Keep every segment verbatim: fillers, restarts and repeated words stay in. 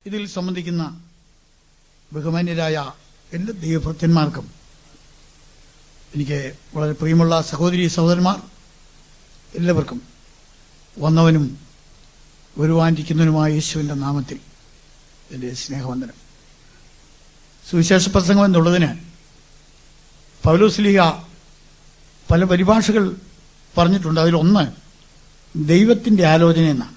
ഇതിൽ സംബന്ധിക്കുന്ന ബഹുമാന്യരായ എല്ലാ ദൈവഭക്തന്മാർക്കും എനിക്ക് വളരെ പ്രിയമുള്ള സഹോദരി സഹോദരന്മാർ എല്ലാവർക്കും വന്നവനും വരുവാനിരിക്കുന്നവനുമായ യേശുവിൻ്റെ നാമത്തിൽ എൻ്റെ സ്നേഹവന്ദനം. സുവിശേഷ പ്രസംഗം എന്നുള്ളതിന് പൗലോസ്ലീഹ പല പരിഭാഷകൾ പറഞ്ഞിട്ടുണ്ട്. അതിലൊന്ന് ദൈവത്തിൻ്റെ ആലോചന എന്നാണ്.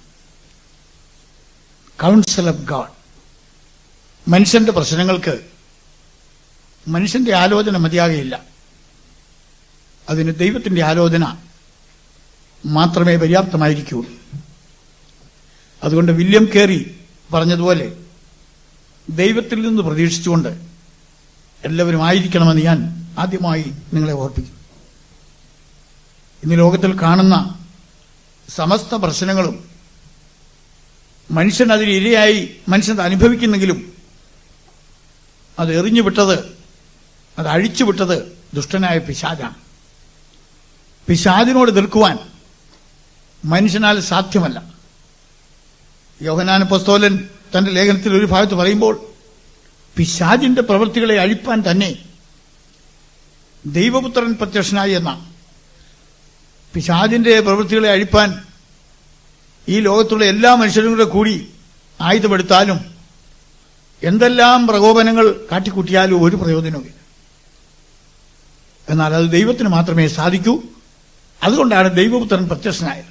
Council of God. മനുഷ്യന്റെ പ്രശ്നങ്ങൾക്ക് മനുഷ്യന്റെ ആലോചന മതിയാകയില്ല. അതിന് ദൈവത്തിൻ്റെ ആലോചന മാത്രമേ പര്യാപ്തമായിരിക്കുകയുള്ളൂ. അതുകൊണ്ട് വില്യം കേറി പറഞ്ഞതുപോലെ ദൈവത്തിൽ നിന്ന് പ്രതീക്ഷിച്ചുകൊണ്ട് എല്ലാവരും ആയിരിക്കണമെന്ന് ഞാൻ ആദ്യമായി നിങ്ങളെ ഓർപ്പിക്കും. ഇന്ന് ലോകത്തിൽ കാണുന്ന സമസ്ത പ്രശ്നങ്ങളും മനുഷ്യൻ അതിന് ഇരയായി മനുഷ്യൻ അനുഭവിക്കുന്നെങ്കിലും അത് എറിഞ്ഞുവിട്ടത്, അത് അഴിച്ചുവിട്ടത് ദുഷ്ടനായ പിശാചാണ്. പിശാചിനോട് എതിർക്കുവാൻ മനുഷ്യനാൽ സാധ്യമല്ല. യോഹന്നാൻ അപ്പോസ്തലൻ തന്റെ ലേഖനത്തിൽ ഒരു ഭാഗത്ത് പറയുമ്പോൾ പിശാചിന്റെ പ്രവൃത്തികളെ അഴിപ്പാൻ തന്നെ ദൈവപുത്രൻ പ്രത്യക്ഷനായി എന്നാണ്. പിശാചിന്റെ പ്രവൃത്തികളെ അഴിപ്പാൻ ഈ ലോകത്തുള്ള എല്ലാ മനുഷ്യരും കൂടെ കൂടി ആയുധമെടുത്താലും എന്തെല്ലാം പ്രകോപനങ്ങൾ കാട്ടിക്കൂട്ടിയാലും ഒരു പ്രയോജനവുമില്ല. എന്നാൽ അത് ദൈവത്തിന് മാത്രമേ സാധിക്കൂ. അതുകൊണ്ടാണ് ദൈവപുത്രൻ പ്രത്യക്ഷനായത്.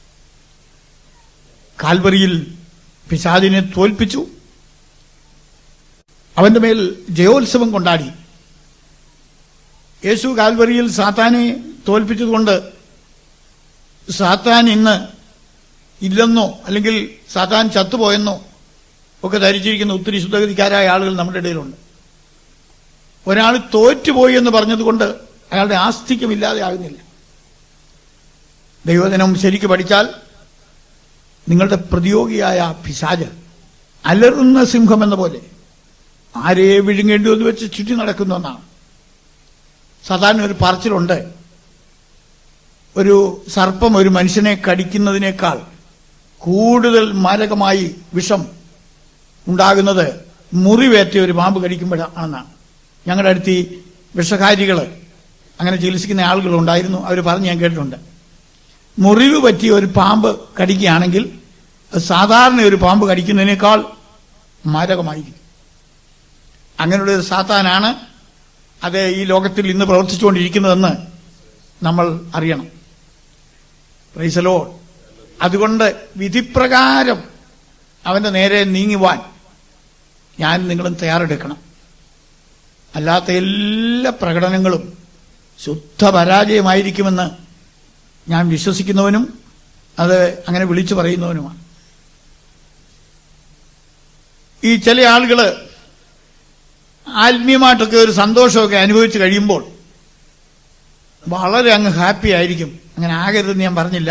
കാൽവറിയിൽ പിശാചിനെ തോൽപ്പിച്ചു. അവന്റെ മേൽ ജയോത്സവം കൊണ്ടാടി. യേശു കാൽവറിയിൽ സാത്താനെ തോൽപ്പിച്ചതുകൊണ്ട് സാത്താൻ ഇന്ന് ഇല്ലെന്നോ അല്ലെങ്കിൽ സാത്താൻ ചത്തുപോയെന്നോ ഒക്കെ ധരിച്ചിരിക്കുന്ന ഒത്തിരി ശുദ്ധഗതിക്കാരായ ആളുകൾ നമ്മുടെ ഇടയിലുണ്ട്. ഒരാൾ തോറ്റുപോയി എന്ന് പറഞ്ഞതുകൊണ്ട് അയാളുടെ ആസ്തിക്യമില്ലാതെ ആകുന്നില്ല. ദൈവദിനം ശരിക്ക് പഠിച്ചാൽ നിങ്ങളുടെ പ്രതിയോഗിയായ പിശാച് അലറുന്ന സിംഹം എന്ന പോലെ ആരെ വിഴുങ്ങേണ്ടി എന്ന് വെച്ച് ചുറ്റി നടക്കുന്ന ഒന്നാണ്. സാധാരണ ഒരു പറച്ചിലുണ്ട്, ഒരു സർപ്പം ഒരു മനുഷ്യനെ കടിക്കുന്നതിനേക്കാൾ കൂടുതൽ മാരകമായി വിഷം ഉണ്ടാകുന്നത് മുറിവേറ്റ ഒരു പാമ്പ് കടിക്കുമ്പോഴാണെന്നാണ്. ഞങ്ങളുടെ അടുത്ത് ഈ വിഷകാരികൾ അങ്ങനെ ചികിത്സിക്കുന്ന ആളുകളുണ്ടായിരുന്നു. അവർ പറഞ്ഞ് ഞാൻ കേട്ടിട്ടുണ്ട്, മുറിവ് പറ്റിയ ഒരു പാമ്പ് കടിക്കുകയാണെങ്കിൽ സാധാരണ ഒരു പാമ്പ് കടിക്കുന്നതിനേക്കാൾ മാരകമായിരിക്കും. അങ്ങനെയുള്ള ഒരു സാത്താനാണ് അത് ഈ ലോകത്തിൽ ഇന്ന് പ്രവർത്തിച്ചുകൊണ്ടിരിക്കുന്നതെന്ന് നമ്മൾ അറിയണം. Praise the Lord. അതുകൊണ്ട് വിധിപ്രകാരം അവന്റെ നേരെ നീങ്ങുവാൻ ഞാൻ നിങ്ങളും തയ്യാറെടുക്കണം. അല്ലാത്ത എല്ലാ പ്രകടനങ്ങളും ശുദ്ധ പരാജയമായിരിക്കുമെന്ന് ഞാൻ വിശ്വസിക്കുന്നവനും അത് അങ്ങനെ വിളിച്ചു പറയുന്നവനുമാണ്. ഈ ചില ആളുകൾ ആത്മീയമായിട്ടൊക്കെ ഒരു സന്തോഷമൊക്കെ അനുഭവിച്ച് കഴിയുമ്പോൾ വളരെ അങ്ങ് ഹാപ്പി ആയിരിക്കും. അങ്ങനെ ആകരുതെന്ന് ഞാൻ പറഞ്ഞില്ല.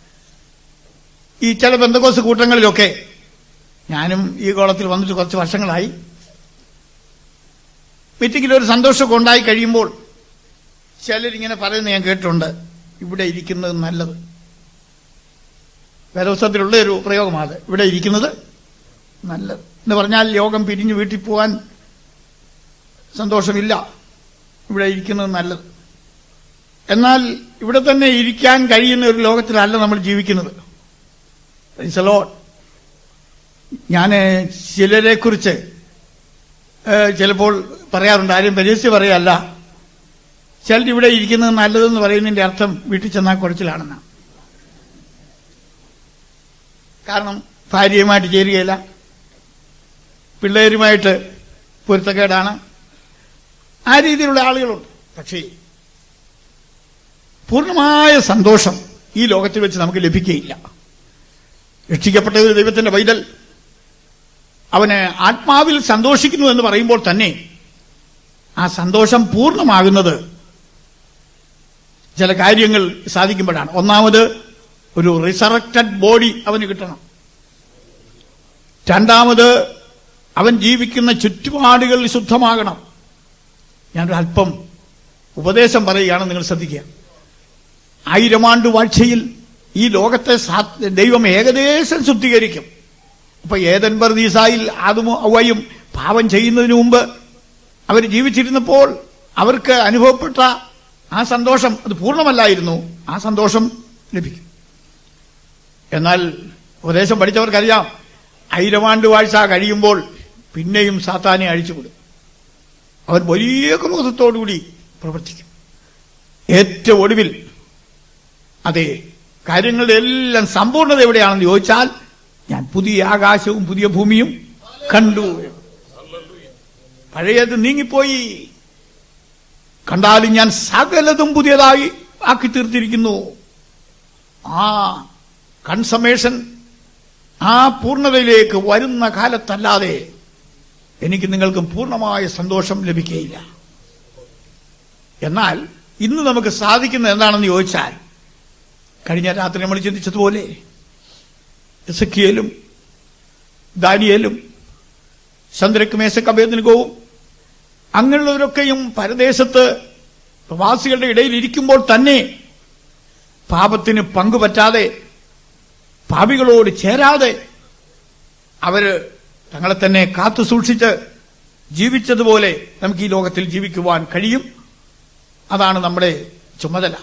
ഈ ചില പെന്തക്കോസ്ത് കൂട്ടങ്ങളിലൊക്കെ, ഞാനും ഈ കോളത്തിൽ വന്നിട്ട് കുറച്ച് വർഷങ്ങളായി, മീറ്റിംഗിൽ ഒരു സന്തോഷമൊക്കെ ഉണ്ടായി കഴിയുമ്പോൾ ചിലരിങ്ങനെ പറയുന്നത് ഞാൻ കേട്ടിട്ടുണ്ട്, ഇവിടെ ഇരിക്കുന്നത് നല്ലത്. വേദപുസ്തകത്തിലുള്ള ഒരു പ്രയോഗമാണ്, ഇവിടെ ഇരിക്കുന്നത് നല്ലത് എന്ന് പറഞ്ഞാൽ യോഗം പിരിഞ്ഞ് വീട്ടിൽ പോകാൻ സന്തോഷമില്ല, ഇവിടെ ഇരിക്കുന്നത് നല്ലത്. എന്നാൽ ഇവിടെ തന്നെ ഇരിക്കാൻ കഴിയുന്ന ഒരു ലോകത്തിലല്ല നമ്മൾ ജീവിക്കുന്നത്. Praise the Lord. ഞാൻ ചിലരെ കുറിച്ച് ചിലപ്പോൾ പറയാറുണ്ട്, ആരും പരിഹസിച്ച് പറയല്ല, ചിലർ ഇവിടെ ഇരിക്കുന്നത് നല്ലതെന്ന് പറയുന്നതിന്റെ അർത്ഥം വീട്ടിൽ ചെന്നാൽ കുഴച്ചിലാണെന്നാണ്. കാരണം ഭാര്യയുമായിട്ട് ചേരുകയില്ല, പിള്ളേരുമായിട്ട് പൊരുത്തക്കേടാണ്, ആ രീതിയിലുള്ള ആളുകളുണ്ട്. പക്ഷേ പൂർണ്ണമായ സന്തോഷം ഈ ലോകത്തിൽ വെച്ച് നമുക്ക് ലഭിക്കുകയില്ല. രക്ഷിക്കപ്പെട്ട ഒരു ദൈവത്തിന്റെ പൈതൽ അവന് ആത്മാവിൽ സന്തോഷിക്കുന്നു എന്ന് പറയുമ്പോൾ തന്നെ ആ സന്തോഷം പൂർണ്ണമാകുന്നത് ചില കാര്യങ്ങൾ സാധിക്കുമ്പോഴാണ്. ഒന്നാമത്, ഒരു റിസറക്റ്റഡ് ബോഡി അവന് കിട്ടണം. രണ്ടാമത്, അവൻ ജീവിക്കുന്ന ചുറ്റുപാടുകൾ ശുദ്ധമാകണം. ഞാനൊരു അല്പം ഉപദേശം പറയുകയാണ്, നിങ്ങൾ ശ്രദ്ധിക്കുക. ആയിരം ആണ്ട് വാഴ്ചയിൽ ഈ ലോകത്തെ ദൈവം ഏകദേശം ശുദ്ധീകരിക്കും. അപ്പൊ ഏദൻ പർദീസായിൽ ആദമും ഹവ്വയും പാപം ചെയ്യുന്നതിന് മുമ്പ് അവർ ജീവിച്ചിരുന്നപ്പോൾ അവർക്ക് അനുഭവപ്പെട്ട ആ സന്തോഷം അത് പൂർണ്ണമല്ലായിരുന്നു. ആ സന്തോഷം ലഭിക്കും. എന്നാൽ ഉപദേശം പഠിച്ചവർക്കറിയാം, ആയിരമാണ്ട് വാഴ്ച കഴിയുമ്പോൾ പിന്നെയും സാത്താനെ അഴിച്ചുവിടും. അവൻ വലിയ ക്രോധത്തോടുകൂടി പ്രവർത്തിക്കും. ഏറ്റവും ഒടുവിൽ അതെ കാര്യങ്ങളുടെ എല്ലാം സമ്പൂർണ്ണത എവിടെയാണെന്ന് ചോദിച്ചാൽ, ഞാൻ പുതിയ ആകാശവും പുതിയ ഭൂമിയും കണ്ടു. പഴയത് നീങ്ങിപ്പോയി, കണ്ടാലും ഞാൻ സകലതും പുതിയതായി ആക്കി തീർത്തിരിക്കുന്നു. ആ കൺസമേഷൻ, ആ പൂർണ്ണതയിലേക്ക് വരുന്ന കാലത്തല്ലാതെ എനിക്ക് നിങ്ങൾക്കും പൂർണ്ണമായ സന്തോഷം ലഭിക്കുകയില്ല. എന്നാൽ ഇന്ന് നമുക്ക് സാധിക്കുന്നത് എന്താണെന്ന് ചോദിച്ചാൽ, കഴിഞ്ഞ രാത്രി നമ്മൾ ചിന്തിച്ചതുപോലെ എസെക്കിയേലും ദാനിയേലും ശദ്രക്ക് മേശക്ക് അബേദ്നെഗോവും അങ്ങനെയുള്ളവരൊക്കെയും പരദേശത്ത് പ്രവാസികളുടെ ഇടയിൽ ഇരിക്കുമ്പോൾ തന്നെ പാപത്തിന് പങ്കുപറ്റാതെ, പാപികളോട് ചേരാതെ അവര് തങ്ങളെ തന്നെ കാത്തു സൂക്ഷിച്ച് ജീവിച്ചതുപോലെ നമുക്ക് ഈ ലോകത്തിൽ ജീവിക്കുവാൻ കഴിയും. അതാണ് നമ്മുടെ ചുമതല.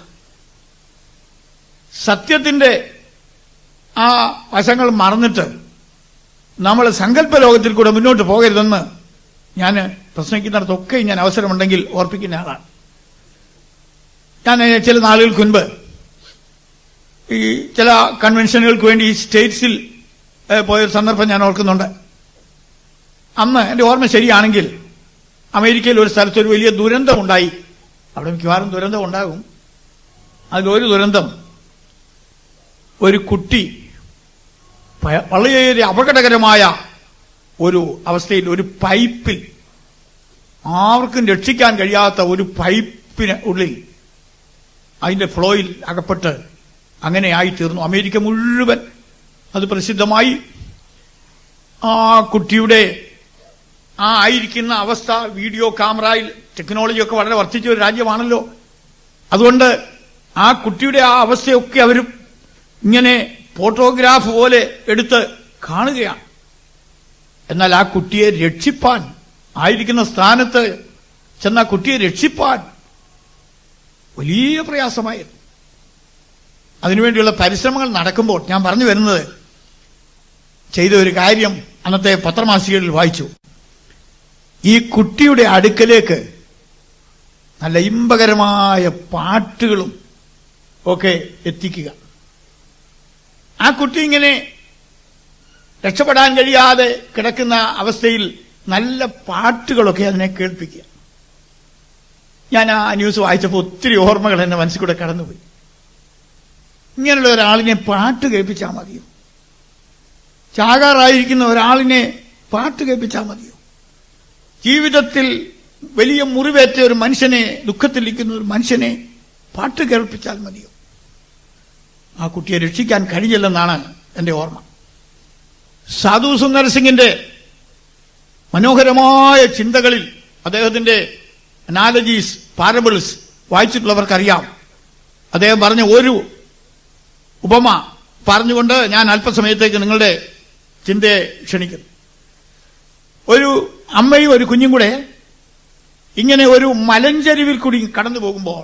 സത്യത്തിന്റെ ആ വശങ്ങൾ മറന്നിട്ട് നമ്മൾ സങ്കല്പ ലോകത്തിൽ കൂടെ മുന്നോട്ട് പോകരുതെന്ന് ഞാൻ പ്രസംഗിക്കുന്നിടത്തൊക്കെ ഞാൻ അവസരമുണ്ടെങ്കിൽ ഓർപ്പിക്കുന്ന ആളാണ്. ഞാൻ ചില നാളുകൾക്ക് മുൻപ് ഈ ചില കൺവെൻഷനുകൾക്ക് വേണ്ടി സ്റ്റേറ്റ്സിൽ പോയൊരു സന്ദർഭം ഞാൻ ഓർക്കുന്നുണ്ട്. അന്ന് എൻ്റെ ഓർമ്മ ശരിയാണെങ്കിൽ അമേരിക്കയിൽ ഒരു സ്ഥലത്ത് ഒരു വലിയ ദുരന്തമുണ്ടായി. അവിടെ മിക്കവാറും ദുരന്തം ഉണ്ടാകും. അതിലൊരു ദുരന്തം, ഒരു കുട്ടി വളരെ അപകടകരമായ ഒരു അവസ്ഥയിൽ ഒരു പൈപ്പിൽ, ആർക്കും രക്ഷിക്കാൻ കഴിയാത്ത ഒരു പൈപ്പിന് ഉള്ളിൽ അതിന്റെ ഫ്ലോയിൽ അകപ്പെട്ട് അങ്ങനെ ആയിത്തീർന്നു. അമേരിക്ക മുഴുവൻ അത് പ്രസിദ്ധമായി. ആ കുട്ടിയുടെ ആ ആയിരിക്കുന്ന അവസ്ഥ വീഡിയോ ക്യാമറയിൽ, ടെക്നോളജിയൊക്കെ വളരെ വർദ്ധിച്ച ഒരു രാജ്യമാണല്ലോ. അതുകൊണ്ട് ആ കുട്ടിയുടെ ആ അവസ്ഥയൊക്കെ അവർ ഇങ്ങനെ ഫോട്ടോഗ്രാഫ് പോലെ എടുത്ത് കാണുകയാണ്. എന്നാൽ ആ കുട്ടിയെ രക്ഷിപ്പാൻ, ആയിരിക്കുന്ന സ്ഥാനത്ത് ചെന്ന കുട്ടിയെ രക്ഷിപ്പാൻ വലിയ പ്രയാസമായിരുന്നു. അതിനുവേണ്ടിയുള്ള പരിശ്രമങ്ങൾ നടക്കുമ്പോൾ ഞാൻ പറഞ്ഞു വരുന്നത്, ചെയ്ത ഒരു കാര്യം അന്നത്തെ പത്രമാസികകളിൽ വായിച്ചു. ഈ കുട്ടിയുടെ അടുക്കലേക്ക് നല്ല ഇമ്പകരമായ പാട്ടുകളും ഒക്കെ എത്തിക്കുക. ആ കുട്ടി ഇങ്ങനെ രക്ഷപ്പെടാൻ കഴിയാതെ കിടക്കുന്ന അവസ്ഥയിൽ നല്ല പാട്ടുകളൊക്കെ അതിനെ കേൾപ്പിക്കുക. ഞാൻ ആ ന്യൂസ് വായിച്ചപ്പോൾ ഒത്തിരി ഓർമ്മകൾ എന്റെ മനസ്സിൽ കൂടെ കടന്നുപോയി. ഇങ്ങനെയുള്ള ഒരാളിനെ പാട്ട് കേൾപ്പിച്ചാൽ മതിയോ? ചാകാറായിരിക്കുന്ന ഒരാളിനെ പാട്ട് കേൾപ്പിച്ചാൽ മതിയോ? ജീവിതത്തിൽ വലിയ മുറിവേറ്റ ഒരു മനുഷ്യനെ, ദുഃഖത്തിലിരിക്കുന്ന ഒരു മനുഷ്യനെ പാട്ട് കേൾപ്പിച്ചാൽ മതിയോ? ആ കുട്ടിയെ രക്ഷിക്കാൻ കഴിഞ്ഞില്ലെന്നാണ് എന്റെ ഓർമ്മ. സാധു സുന്ദർ സിംഗിന്റെ മനോഹരമായ ചിന്തകളിൽ അദ്ദേഹത്തിന്റെ അനാലജീസ്, പാരബിൾസ് വായിച്ചിട്ടുള്ളവർക്കറിയാം. അദ്ദേഹം പറഞ്ഞ ഒരു ഉപമ പറഞ്ഞുകൊണ്ട് ഞാൻ അല്പസമയത്തേക്ക് നിങ്ങളുടെ ചിന്തയെ ക്ഷണിക്കുന്നു. ഒരു അമ്മയും ഒരു കുഞ്ഞും കൂടെ ഇങ്ങനെ ഒരു മലഞ്ചരിവിൽ കൂടി കടന്നു പോകുമ്പോൾ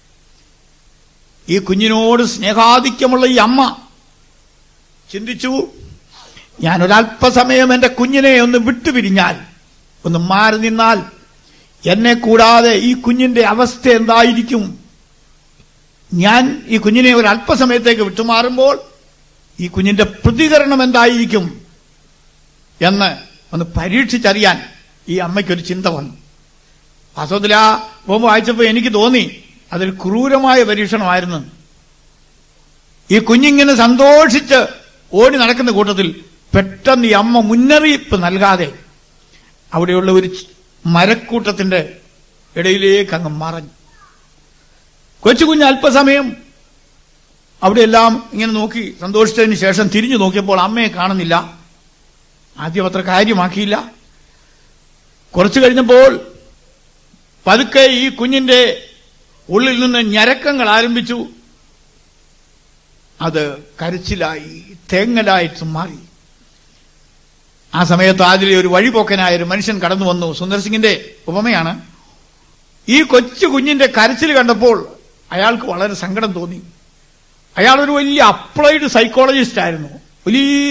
ഈ കുഞ്ഞിനോട് സ്നേഹാധിക്യമുള്ള ഈ അമ്മ ചിന്തിച്ചു, ഞാനൊരല്പസമയം എന്റെ കുഞ്ഞിനെ ഒന്ന് വിട്ടുപിരിഞ്ഞാൽ, ഒന്ന് മാറി നിന്നാൽ എന്നെ കൂടാതെ ഈ കുഞ്ഞിന്റെ അവസ്ഥ എന്തായിരിക്കും? ഞാൻ ഈ കുഞ്ഞിനെ ഒരു അല്പസമയത്തേക്ക് വിട്ടുമാറുമ്പോൾ ഈ കുഞ്ഞിന്റെ പ്രതികരണം എന്തായിരിക്കും എന്ന് ഒന്ന് പരീക്ഷിച്ചറിയാൻ ഈ അമ്മയ്ക്കൊരു ചിന്ത വന്നു. വാസ്തവത്തിൽ ആ പോകുമ്പോൾ വായിച്ചപ്പോൾ എനിക്ക് തോന്നി അതൊരു ക്രൂരമായ പരീക്ഷണമായിരുന്നു. ഈ കുഞ്ഞിങ്ങനെ സന്തോഷിച്ച് ഓടി നടക്കുന്ന കൂട്ടത്തിൽ പെട്ടെന്ന് ഈ അമ്മ മുന്നറിയിപ്പ് നൽകാതെ അവിടെയുള്ള ഒരു മരക്കൂട്ടത്തിന്റെ ഇടയിലേക്ക് അങ്ങ് മറഞ്ഞു. കൊച്ചു കുഞ്ഞ് അല്പസമയം അവിടെയെല്ലാം ഇങ്ങനെ നോക്കി സന്തോഷിച്ചതിന് ശേഷം തിരിഞ്ഞു നോക്കിയപ്പോൾ അമ്മയെ കാണുന്നില്ല. ആദ്യം അത്ര കാര്യമാക്കിയില്ല. കുറച്ചു കഴിഞ്ഞപ്പോൾ പതുക്കെ ഈ കുഞ്ഞിന്റെ ഉള്ളിൽ നിന്ന് ഞരക്കങ്ങൾ ആരംഭിച്ചു. അത് കരച്ചിലായി, തേങ്ങലായിട്ട് മാറി. ആ സമയത്ത് അതിലെ ഒരു വഴിപോക്കനായ ഒരു മനുഷ്യൻ കടന്നു വന്നു. സുന്ദർ സിംഗിന്റെ ഉപമയാണ്. ഈ കൊച്ചു കുഞ്ഞിന്റെ കരച്ചിൽ കണ്ടപ്പോൾ അയാൾക്ക് വളരെ സങ്കടം തോന്നി. അയാളൊരു വലിയ അപ്ലൈഡ് സൈക്കോളജിസ്റ്റ് ആയിരുന്നു, വലിയ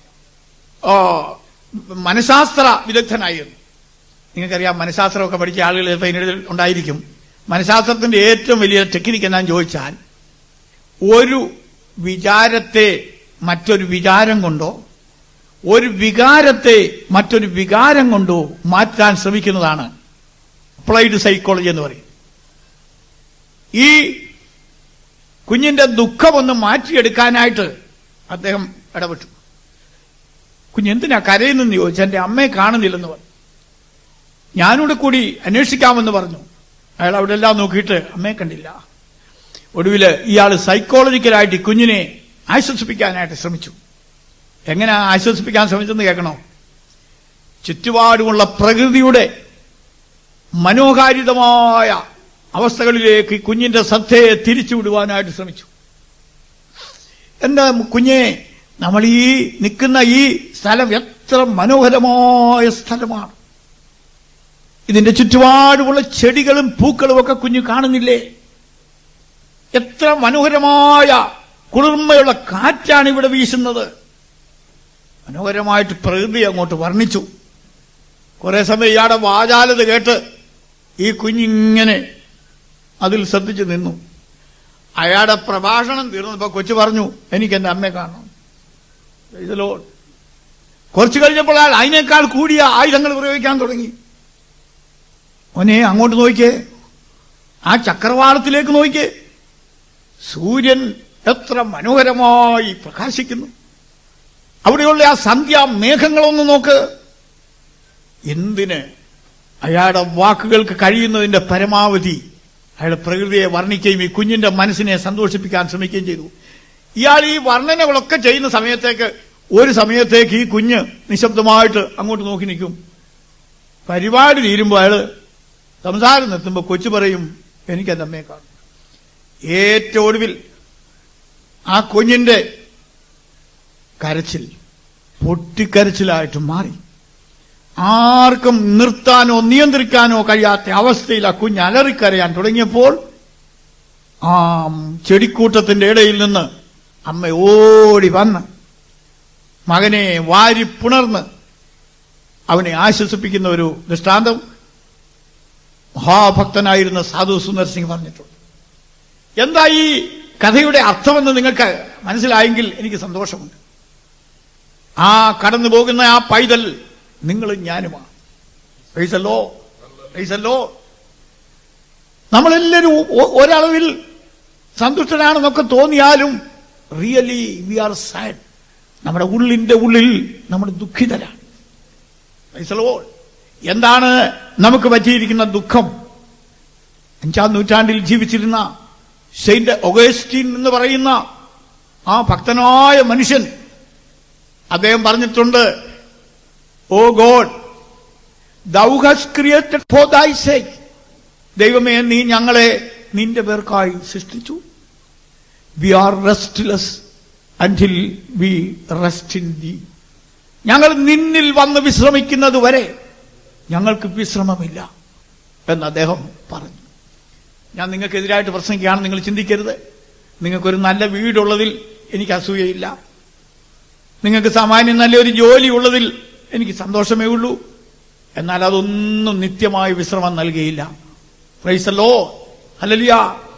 മനഃശാസ്ത്ര വിദഗ്ധനായിരുന്നു. നിങ്ങൾക്കറിയാം, മനഃശാസ്ത്രമൊക്കെ പഠിച്ച ആളുകൾ ചിലപ്പോൾ ഇതിനിടയിൽ ഉണ്ടായിരിക്കും. മനഃശാസ്ത്രത്തിന്റെ ഏറ്റവും വലിയ ടെക്നിക്ക് എന്താണെന്ന് ചോദിച്ചാൽ, ഒരു വിചാരത്തെ മറ്റൊരു വിചാരം കൊണ്ടോ ഒരു വികാരത്തെ മറ്റൊരു വികാരം കൊണ്ടോ മാറ്റാൻ ശ്രമിക്കുന്നതാണ് അപ്ലൈഡ് സൈക്കോളജി എന്ന് പറയും. ഈ കുഞ്ഞിന്റെ ദുഃഖമൊന്ന് മാറ്റിയെടുക്കാനായിട്ട് അദ്ദേഹം ഇടപെട്ടു. കുഞ്ഞെന്തിനാ കരയുന്നെന്ന് ചോദിച്ചു. എന്റെ അമ്മയെ കാണുന്നില്ലെന്ന് പറഞ്ഞു. ഞാനൂടെ കൂടി അന്വേഷിക്കാമെന്ന് പറഞ്ഞു. അയാൾ അവിടെ എല്ലാം നോക്കിയിട്ട് അമ്മയെ കണ്ടില്ല. ഒടുവിൽ ഇയാൾ സൈക്കോളജിക്കലായിട്ട് കുഞ്ഞിനെ ആശ്വസിപ്പിക്കാനായിട്ട് ശ്രമിച്ചു. എങ്ങനെ ആശ്വസിപ്പിക്കാൻ ശ്രമിച്ചെന്ന് കേൾക്കണോ? ചുറ്റുപാടുമുള്ള പ്രകൃതിയുടെ മനോഹാരിതമായ അവസ്ഥകളിലേക്ക് കുഞ്ഞിന്റെ ശ്രദ്ധയെ തിരിച്ചുവിടുവാനായിട്ട് ശ്രമിച്ചു. എന്താ കുഞ്ഞെ, നമ്മൾ ഈ നിൽക്കുന്ന ഈ സ്ഥലം എത്ര മനോഹരമായ സ്ഥലമാണ്. ഇതിന്റെ ചുറ്റുപാടുമുള്ള ചെടികളും പൂക്കളും ഒക്കെ കുഞ്ഞ് കാണുന്നില്ലേ? എത്ര മനോഹരമായ കുളിർമയുള്ള കാറ്റാണ് ഇവിടെ വീശുന്നത്. മനോഹരമായിട്ട് പ്രകൃതി അങ്ങോട്ട് വർണ്ണിച്ചു. കുറെ സമയം ഇയാളുടെ വാചാലത കേട്ട് ഈ കുഞ്ഞിങ്ങനെ അതിൽ ശ്രദ്ധിച്ചു നിന്നു. അയാളുടെ പ്രഭാഷണം തീർന്നപ്പോ കൊച്ചു പറഞ്ഞു, എനിക്ക് എന്റെ അമ്മയെ കാണണം. ഇതിലോ കുറച്ചു കഴിഞ്ഞപ്പോൾ അയാൾ അതിനേക്കാൾ കൂടിയ ആയുധങ്ങൾ പ്രയോഗിക്കാൻ തുടങ്ങി. മോനെ, അങ്ങോട്ട് നോക്കിയേ, ആ ചക്രവാളത്തിലേക്ക് നോക്കിയേ, സൂര്യൻ എത്ര മനോഹരമായി പ്രകാശിക്കുന്നു. അവിടെയുള്ള ആ സന്ധ്യാ മേഘങ്ങളൊന്ന് നോക്ക്. എന്തിന്? അയാളുടെ വാക്കുകൾക്ക് കഴിയുന്നതിന്റെ പരമാവധി അയാളുടെ പ്രകൃതിയെ വർണ്ണിക്കുകയും ഈ കുഞ്ഞിന്റെ മനസ്സിനെ സന്തോഷിപ്പിക്കാൻ ശ്രമിക്കുകയും ചെയ്തു. ഇയാൾ ഈ വർണ്ണനകളൊക്കെ ചെയ്യുന്ന സമയത്തേക്ക് ഒരു സമയത്തേക്ക് ഈ കുഞ്ഞ് നിശബ്ദമായിട്ട് അങ്ങോട്ട് നോക്കി നിൽക്കും. പരിപാടി തീരുമ്പോൾ അയാള് സംസാരം നിർത്തുമ്പോൾ കൊച്ചു പറയും, എനിക്ക് എന്റെ അമ്മയെ കാണും. ഏറ്റവും ഒടുവിൽ ആ കുഞ്ഞിന്റെ കരച്ചിൽ പൊട്ടിക്കരച്ചിലായിട്ട് മാറി. ആർക്കും നിർത്താനോ നിയന്ത്രിക്കാനോ കഴിയാത്ത അവസ്ഥയിൽ ആ കുഞ്ഞ് അലറിക്കരയാൻ തുടങ്ങിയപ്പോൾ ആ ചെടിക്കൂട്ടത്തിന്റെ ഇടയിൽ നിന്ന് അമ്മ ഓടി വന്ന് മകനെ വാരി പുണർന്ന് അവനെ ആശ്വസിപ്പിക്കുന്ന ഒരു ദൃഷ്ടാന്തം മഹാഭക്തനായിരുന്ന സാധു സുന്ദർ സിംഗ് പറഞ്ഞിട്ടുണ്ട്. എന്താ ഈ കഥയുടെ അർത്ഥമെന്ന് നിങ്ങൾക്ക് മനസ്സിലായെങ്കിൽ എനിക്ക് സന്തോഷമുണ്ട്. ആ കടന്നു പോകുന്ന ആ പൈതൽ നിങ്ങളും ഞാനുമാണ്. പ്രൈസല്ലോ, പ്രൈസല്ലോ. നമ്മളെല്ലാവരും ഒരളവിൽ സന്തുഷ്ടരാണെന്നൊക്കെ തോന്നിയാലും റിയലി വി ആർ സാഡ്. നമ്മുടെ ഉള്ളിന്റെ ഉള്ളിൽ നമ്മൾ ദുഃഖിതരാണ്. പ്രൈസല്ലോ. എന്താണ് നമുക്ക് പറ്റിയിരിക്കുന്ന ദുഃഖം? അഞ്ചാം നൂറ്റാണ്ടിൽ ജീവിച്ചിരുന്ന സെയിന്റ് ഒഗസ്റ്റീൻ എന്ന് പറയുന്ന ആ ഭക്തനായ മനുഷ്യൻ, അദ്ദേഹം പറഞ്ഞിട്ടുണ്ട്, O God, thou hast created for thy sake. ദൈവമേ, നീ ഞങ്ങളെ നിന്റെ പേർക്കായി സൃഷ്ടിച്ചു. We are restless until we rest in thee. ഞങ്ങൾ നിന്നിൽ വന്ന് വിശ്രമിക്കുന്നത് വരെ ഞങ്ങൾക്ക് വിശ്രമമില്ല എന്ന് അദ്ദേഹം പറഞ്ഞു. ഞാൻ നിങ്ങൾക്കെതിരായിട്ട് പ്രസംഗിക്കുകയാണ്, നിങ്ങൾ ചിന്തിക്കരുത്. നിങ്ങൾക്കൊരു നല്ല വീടുള്ളതിൽ എനിക്ക് അസൂയയില്ല. നിങ്ങൾക്ക് സാമാന്യം നല്ലൊരു ജോലി ഉള്ളതിൽ എനിക്ക് സന്തോഷമേ ഉള്ളൂ. എന്നാൽ അതൊന്നും നിത്യമായ വിശ്രമം നൽകിയില്ല. പ്രൈസ് ദി ലോർഡ്, ഹല്ലേലൂയ.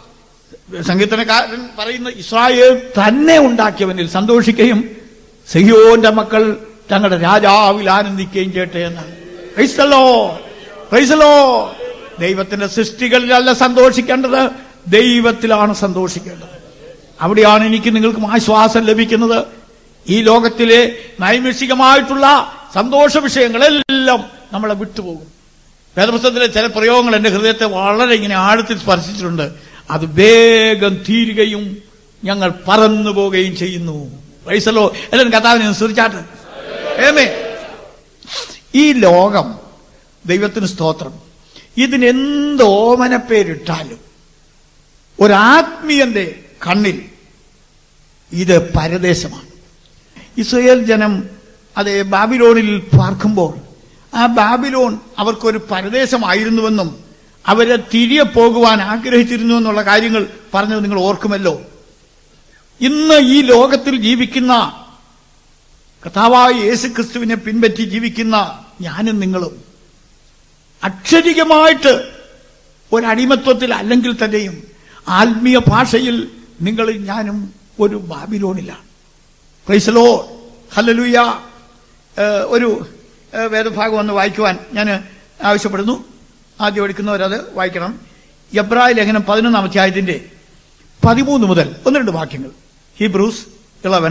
സംഗീതക്കാരൻ പറയുന്ന, ഇസ്രായേൽ തന്നെ ഉണ്ടാക്കിയവനിൽ സന്തോഷിക്കുകയും സിഹിയോന്റെ മക്കൾ തങ്ങളുടെ രാജാവിൽ ആനന്ദിക്കുകയും ചെയ്യട്ടെ എന്നാണ്. Praise the Lord, praise the Lord. ദൈവത്തിന്റെ സൃഷ്ടികളിലല്ല സന്തോഷിക്കേണ്ടത്, ദൈവത്തിലാണ് സന്തോഷിക്കേണ്ടത്. അവിടെയാണ് എനിക്ക് നിങ്ങൾക്കും ആശ്വാസം ലഭിക്കുന്നത്. ഈ ലോകത്തിലെ നൈമിഷികമായിട്ടുള്ള സന്തോഷ വിഷയങ്ങളെല്ലാം നമ്മളെ വിട്ടുപോകും. വേദപുസ്തകത്തിലെ ചില പ്രയോഗങ്ങൾ എന്റെ ഹൃദയത്തെ വളരെ ഇങ്ങനെ ആഴത്തിൽ സ്പർശിച്ചിട്ടുണ്ട്. അത് വേഗം തീരുകയും ഞങ്ങൾ പറന്നു പോവുകയും ചെയ്യുന്നു. പ്രൈസലോ. എല്ലാവരും കർത്താവിനെ സ്തുതിച്ചാട്ടെ. ആമേൻ. ഈ ലോകം, ദൈവത്തിന് സ്തോത്രം, ഇതിനെന്ത് ഓമനപ്പേരിട്ടാലും ഒരാത്മീയന്റെ കണ്ണിൽ ഇത് പരദേശമാണ്. ഇസ്രായേൽ ജനം അത് ബാബിലോണിൽ പാർക്കുമ്പോൾ ആ ബാബിലോൺ അവർക്കൊരു പരദേശമായിരുന്നുവെന്നും അവരെ തിരികെ പോകുവാൻ ആഗ്രഹിച്ചിരുന്നു എന്നുള്ള കാര്യങ്ങൾ പറഞ്ഞത് നിങ്ങൾ ഓർക്കുമല്ലോ. ഇന്ന് ഈ ലോകത്തിൽ ജീവിക്കുന്ന കർത്താവായ യേശുക്രിസ്തുവിനെ പിൻപറ്റി ജീവിക്കുന്ന ഞാനും നിങ്ങളും അക്ഷരികമായിട്ട് ഒരടിമത്വത്തിൽ അല്ലെങ്കിൽ തന്നെയും ആത്മീയ ഭാഷയിൽ നിങ്ങൾ ഞാനും ഒരു ബാബിലോണിലാണ്. പ്രൈസ് ദി ലോർഡ്, ഹല്ലേലൂയ. ഒരു വേദഭാഗം ഒന്ന് വായിക്കുവാൻ ഞാൻ ആവശ്യപ്പെടുന്നു. ആദ്യം എടുക്കുന്നവരത് വായിക്കണം. എബ്രായ ലേഖനം പതിനൊന്നാം അധ്യായത്തിന്റെ പതിമൂന്ന് മുതൽ ഒന്ന് രണ്ട് വാക്യങ്ങൾ. Hebrews eleven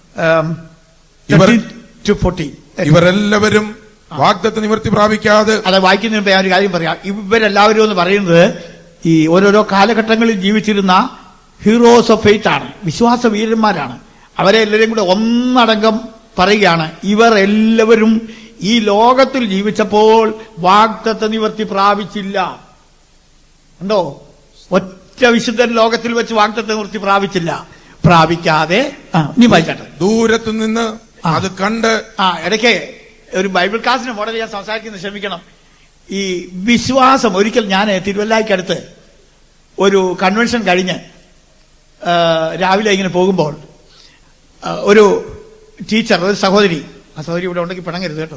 to fourteen. ഇവരെല്ലാവരും വാഗ്ദത്ത നിവൃത്തി പ്രാപിക്കാതെ. അത് വായിക്കുന്നതിന് മുമ്പ് ഞാൻ ഒരു കാര്യം പറയാം. ഇവരെല്ലാവരും എന്ന് പറയുന്നത് ഈ ഓരോരോ കാലഘട്ടങ്ങളിൽ ജീവിച്ചിരുന്ന ഹീറോസ് ഓഫ് ഫെയ്ത്ത് ആണ്, വിശ്വാസ വീരന്മാരാണ്. അവരെ എല്ലാവരും കൂടെ ഒന്നടങ്കം പറയുകയാണ്, ഇവർ എല്ലാവരും ഈ ലോകത്തിൽ ജീവിച്ചപ്പോൾ വാഗ്ദത്ത നിവൃത്തി പ്രാപിച്ചില്ല. ഉണ്ടോ? ഒറ്റ വിശുദ്ധൻ ലോകത്തിൽ വെച്ച് വാഗ്ദത്ത നിവൃത്തി പ്രാപിച്ചില്ല. പ്രാപിക്കാതെ നീ വായിച്ചാട്ടെ. ദൂരത്തു നിന്ന് അത് കണ്ട്. ആ ഇടയ്ക്ക് ഒരു ബൈബിൾ ക്ലാസിന് മോഡൽ ഞാൻ സംസാരിക്കുന്നത് ക്ഷമിക്കണം. ഈ വിശ്വാസം, ഒരിക്കൽ ഞാൻ തിരുവല്ലായ്ക്കടുത്ത് ഒരു കൺവെൻഷൻ കഴിഞ്ഞ് രാവിലെ ഇങ്ങനെ പോകുമ്പോൾ ഒരു ടീച്ചർ, ഒരു സഹോദരി, ആ സഹോദരി ഇവിടെ ഉണ്ടെങ്കിൽ പിണങ്ങരുത് കേട്ടോ,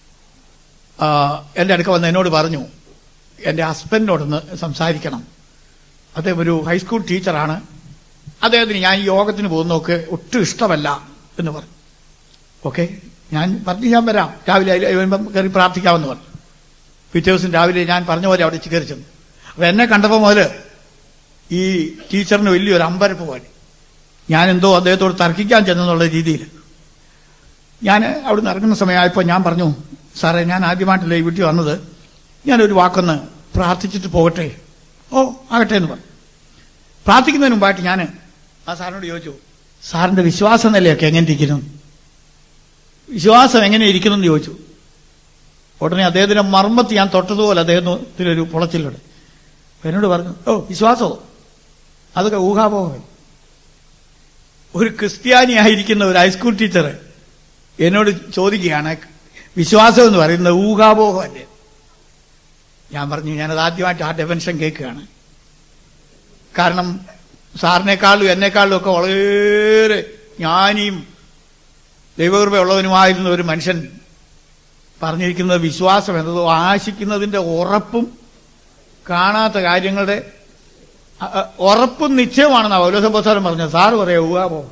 എൻ്റെ അടുക്ക വന്ന് എന്നോട് പറഞ്ഞു, എൻ്റെ ഹസ്ബൻഡിനോടൊന്ന് സംസാരിക്കണം. അദ്ദേഹം ഒരു ഹൈസ്കൂൾ ടീച്ചറാണ്, അദ്ദേഹത്തിന് ഞാൻ ഈ യോഗത്തിന് പോകുന്നതൊക്കെ ഒട്ടും ഇഷ്ടമല്ല എന്ന് പറഞ്ഞു. ഓക്കെ, ഞാൻ പറഞ്ഞു ഞാൻ വരാം, രാവിലെ വരുമ്പം കയറി പ്രാർത്ഥിക്കാമെന്ന് പറഞ്ഞു. പിറ്റേ ദിവസം രാവിലെ ഞാൻ പറഞ്ഞ പോലെ അവിടെ കയറി ചെന്നു. അപ്പം എന്നെ കണ്ടപ്പോൾ മുതൽ ഈ ടീച്ചറിന് വലിയൊരു അമ്പരപ്പ് പോലെ. ഞാനെന്തോ അദ്ദേഹത്തോട് തർക്കിക്കാൻ ചെന്നുള്ള രീതിയിൽ ഞാൻ അവിടെ നിന്ന് ഇറങ്ങുന്ന സമയമായപ്പോൾ ഞാൻ പറഞ്ഞു, സാറേ ഞാൻ ആദ്യമായിട്ടല്ലേ ഈ വീട്ടിൽ വന്നത്, ഞാനൊരു വാക്കൊന്ന് പ്രാർത്ഥിച്ചിട്ട് പോകട്ടെ. ഓ ആകട്ടെ എന്ന് പറഞ്ഞു. പ്രാർത്ഥിക്കുന്നതിന് മുമ്പായിട്ട് ഞാൻ ആ സാറിനോട് ചോദിച്ചു, സാറിന്റെ വിശ്വാസ നിലയൊക്കെ എങ്ങനെ ഇരിക്കുന്നു, വിശ്വാസം എങ്ങനെ ഇരിക്കുന്നു എന്ന് ചോദിച്ചു. ഉടനെ അദ്ദേഹത്തിന്റെ മർമ്മത്ത് ഞാൻ തൊട്ടതുപോലെ അദ്ദേഹത്തിനൊരു പുളച്ചിലുണ്ട്. എന്നോട് പറഞ്ഞു, ഓ വിശ്വാസമോ, അതൊക്കെ ഊഹാപോഹം. ഒരു ക്രിസ്ത്യാനിയായിരിക്കുന്ന ഒരു ഹൈസ്കൂൾ ടീച്ചർ എന്നോട് ചോദിക്കുകയാണ്, വിശ്വാസം എന്ന് പറയുന്നത് ഊഹാപോഹമല്ലേ? ഞാൻ പറഞ്ഞു, ഞാനത് ആദ്യമായിട്ട് ആ ഡെഫിനിഷൻ കേൾക്കുകയാണ്. കാരണം സാറിനേക്കാളും എന്നെക്കാളും ഒക്കെ വളരെ ജ്ഞാനിയും ദൈവകൃപയുള്ളവനുമായിരുന്ന ഒരു മനുഷ്യൻ പറഞ്ഞിരിക്കുന്നത് വിശ്വാസം എന്നതോ ആശിക്കുന്നതിന്റെ ഉറപ്പും കാണാത്ത കാര്യങ്ങളുടെ ഉറപ്പും നിശ്ചയമാണെന്നാണ് പൗലോസപ്പോസ്തലൻ പറഞ്ഞത്. സാറ് പറയാ ഊഹാപോഹം.